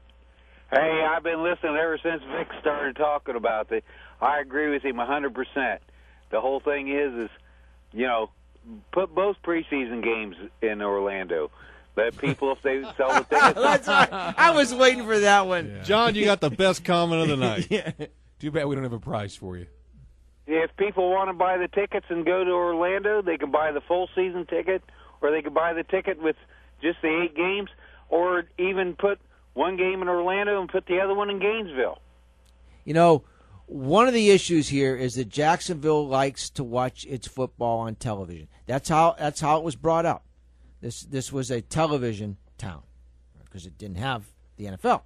Hey, I've been listening ever since Vic started talking about it. I agree with him one hundred percent. The whole thing is, is, you know, put both preseason games in Orlando. Let people, if they sell the tickets. That's right. I was waiting for that one. Yeah. John, you got the best comment of the night. Yeah. Too bad we don't have a prize for you. If people want to buy the tickets and go to Orlando, they can buy the full season ticket, or they can buy the ticket with just the eight games, or even put one game in Orlando and put the other one in Gainesville. You know, one of the issues here is that Jacksonville likes to watch its football on television. That's how that's how it was brought up. This this was a television town because it didn't have the N F L.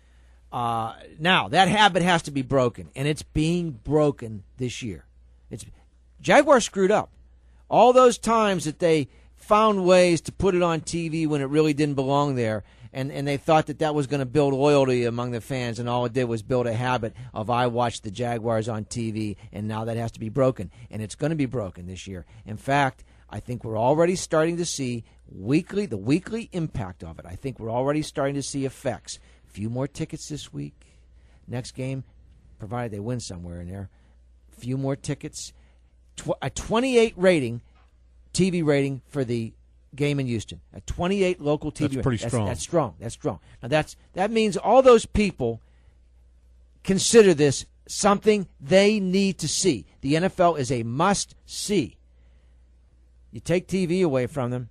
Uh, now, that habit has to be broken, and it's being broken this year. It's Jaguars screwed up. All those times that they found ways to put it on T V when it really didn't belong there, and, and they thought that that was going to build loyalty among the fans, and all it did was build a habit of I watched the Jaguars on T V, and now that has to be broken, and it's going to be broken this year. In fact, I think we're already starting to see weekly the weekly impact of it. I think we're already starting to see effects. A few more tickets this week. Next game, provided they win somewhere in there, a few more tickets. Tw- a twenty-eight rating, T V rating for the game in Houston. A twenty-eight local T V That's pretty rating. strong. That's, that's strong. That's strong. Now that's that means all those people consider this something they need to see. The N F L is a must-see. You take T V away from them,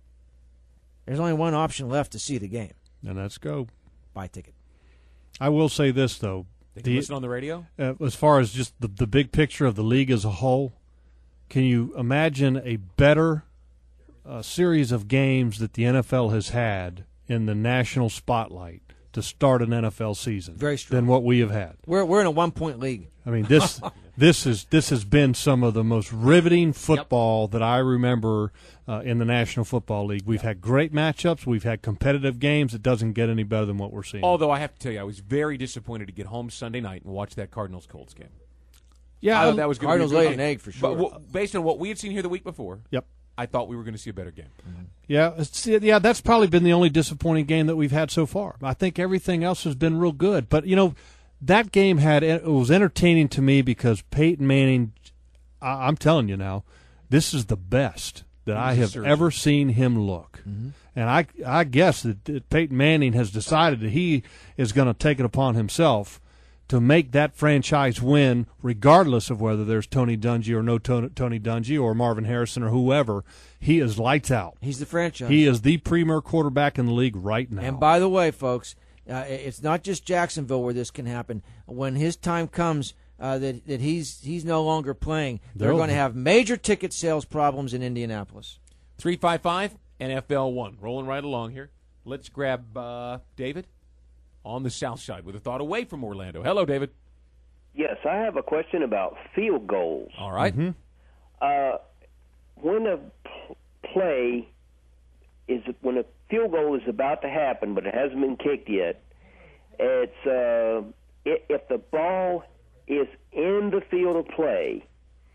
there's only one option left to see the game. And let's go. Buy a ticket. I will say this, though. They can the, listen on the radio? Uh, as far as just the, the big picture of the league as a whole, can you imagine a better uh, series of games that the N F L has had in the national spotlight to start an N F L season Very strong. than what we have had? We're we're in a one-point league. I mean, this this is this has been some of the most riveting football yep. that I remember uh, in the National Football League. We've yep. had great matchups. We've had competitive games. It doesn't get any better than what we're seeing. Although I have to tell you, I was very disappointed to get home Sunday night and watch that Cardinals-Colts game. Yeah, I thought that was going Cardinals to be laid an egg for sure. But well, based on what we had seen here the week before, yep. I thought we were going to see a better game. Mm-hmm. Yeah, it's, yeah, that's probably been the only disappointing game that we've had so far. I think everything else has been real good. But, you know, that game had it was entertaining to me because Peyton Manning, I, I'm telling you now, this is the best that I have ever seen him look. Mm-hmm. And I, I guess that, that Peyton Manning has decided that he is going to take it upon himself to make that franchise win, regardless of whether there's Tony Dungy or no Tony, Tony Dungy or Marvin Harrison or whoever. He is lights out. He's the franchise. He is the premier quarterback in the league right now. And by the way, folks, uh, it's not just Jacksonville where this can happen. When his time comes uh, that that he's he's no longer playing, they're They'll- going to have major ticket sales problems in Indianapolis. three five five N F L one. Rolling right along here. Let's grab uh, David on the south side with a thought away from Orlando. Hello, David. Yes, I have a question about field goals. All right. Mm-hmm. Uh, when a p- play is when a field goal is about to happen, but it hasn't been kicked yet, it's uh, i if the ball is in the field of play,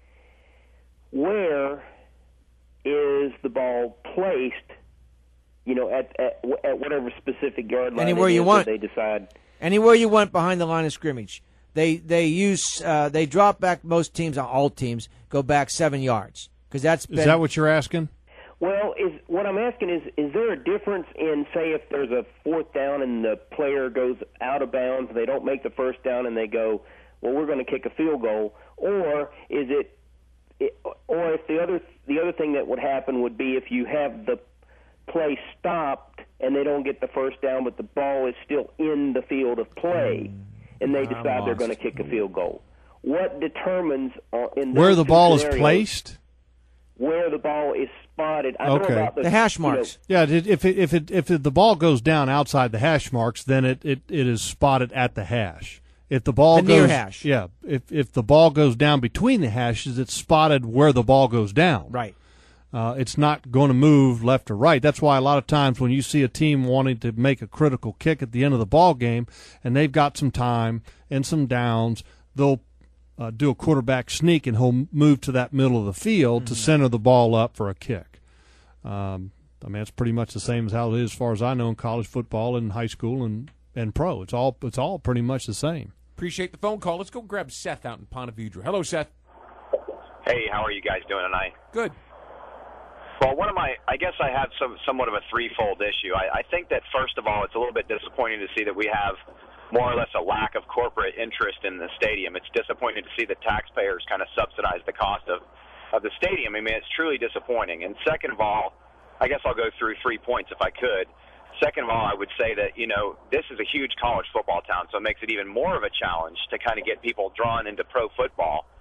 where is the ball placed? You know, at at, at whatever specific yard line Anywhere it you is want. that they decide. Anywhere you want behind the line of scrimmage. They they use uh, they drop back. Most teams, not all teams, go back seven yards because that's been, Is that what you're asking? Well, is what I'm asking is, is there a difference in, say, if there's a fourth down and the player goes out of bounds, they don't make the first down, and they go, well, we're going to kick a field goal, or is it, it, or if the other the other thing that would happen would be if you have the play stopped and they don't get the first down, but the ball is still in the field of play, and they I'm decide they're lost. going to kick a field goal. What determines uh, in Where those the two ball is scenarios placed? where the ball is spotted? I Okay. know about the, The hash you know, marks. Yeah, it- if it, if it, if it, the ball goes down outside the hash marks, then it, it, it is spotted at the hash. If the ball The near goes, hash. yeah, if if the ball goes down between the hashes, it's spotted where the ball goes down. Right. Uh, it's not going to move left or right. That's why a lot of times when you see a team wanting to make a critical kick at the end of the ball game, and they've got some time and some downs, they'll uh, do a quarterback sneak and he'll move to that middle of the field Mm-hmm. to center the ball up for a kick. Um, I mean, it's pretty much the same as how it is, as far as I know, in college football and high school and, and pro. It's all it's all pretty much the same. Appreciate the phone call. Let's go grab Seth out in Ponte Vedra. Hello, Seth. Hey, how are you guys doing tonight? Good. Well, one of my, I guess I have some somewhat of a threefold issue. I, I think that, first of all, it's a little bit disappointing to see that we have more or less a lack of corporate interest in the stadium. It's disappointing to see that taxpayers kind of subsidize the cost of, of the stadium. I mean, it's truly disappointing. And second of all, I guess I'll go through three points if I could. Second of all, I would say that, you know, this is a huge college football town, so it makes it even more of a challenge to kind of get people drawn into pro football.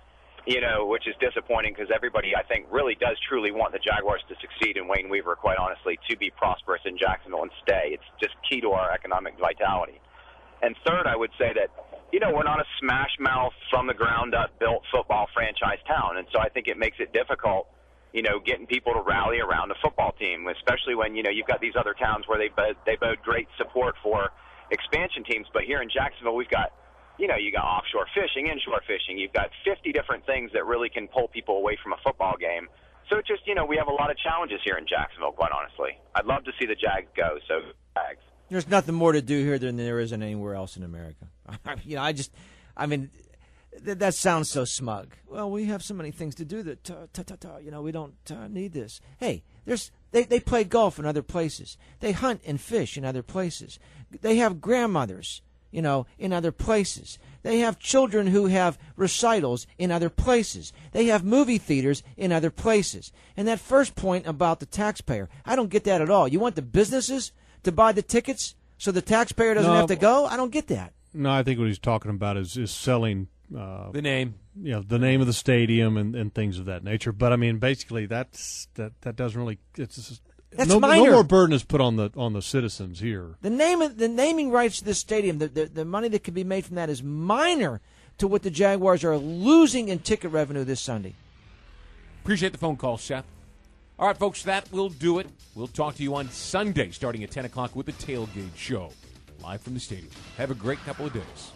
you know, which is disappointing because everybody, I think, really does truly want the Jaguars to succeed and Wayne Weaver, quite honestly, to be prosperous in Jacksonville and stay. It's just key to our economic vitality. And third, I would say that, you know, we're not a smash-mouth, from-the-ground-up built football franchise town, and so I think it makes it difficult, you know, getting people to rally around a football team, especially when, you know, you've got these other towns where they bode, they bode great support for expansion teams. But here in Jacksonville, we've got, you know, you got offshore fishing, inshore fishing. You've got fifty different things that really can pull people away from a football game. So it's just, you know, we have a lot of challenges here in Jacksonville, quite honestly. I'd love to see the Jags go, so Jags. There's nothing more to do here than there isn't anywhere else in America. you know, I just, I mean, th- that sounds so smug. Well, we have so many things to do that, ta, ta, ta, ta, you know, we don't uh, need this. Hey, there's they, they play golf in other places. They hunt and fish in other places. They have grandmothers, you know, in other places. They have children who have recitals in other places. They have movie theaters in other places. And that first point about the taxpayer, I don't get that at all. You want the businesses to buy the tickets so the taxpayer doesn't No, have to go? I don't get that. No, I think what he's talking about is, is selling uh, the name, you know, the name of the stadium and, and things of that nature. But I mean, basically, that's that that doesn't really. It's just, That's no, minor. no more burden is put on the on the citizens here. The name, of, the naming rights to this stadium, the, the the money that can be made from that is minor to what the Jaguars are losing in ticket revenue this Sunday. Appreciate the phone call, Seth. All right, folks, that will do it. We'll talk to you on Sunday starting at ten o'clock with the Tailgate Show, live from the stadium. Have a great couple of days.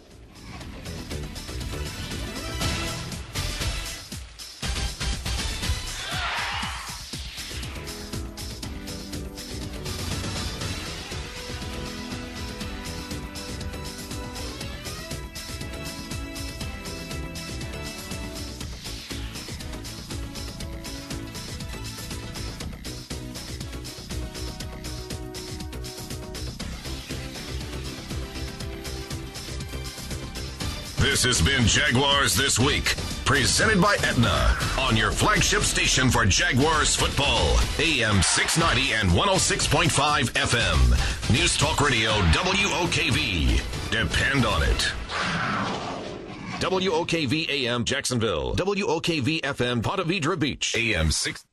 This has been Jaguars This Week, presented by Aetna, on your flagship station for Jaguars football, A M six ninety and one oh six point five F M. News Talk Radio, W O K V. Depend on it. W O K V A M Jacksonville, W O K V F M Ponte Vedra Beach, A M six...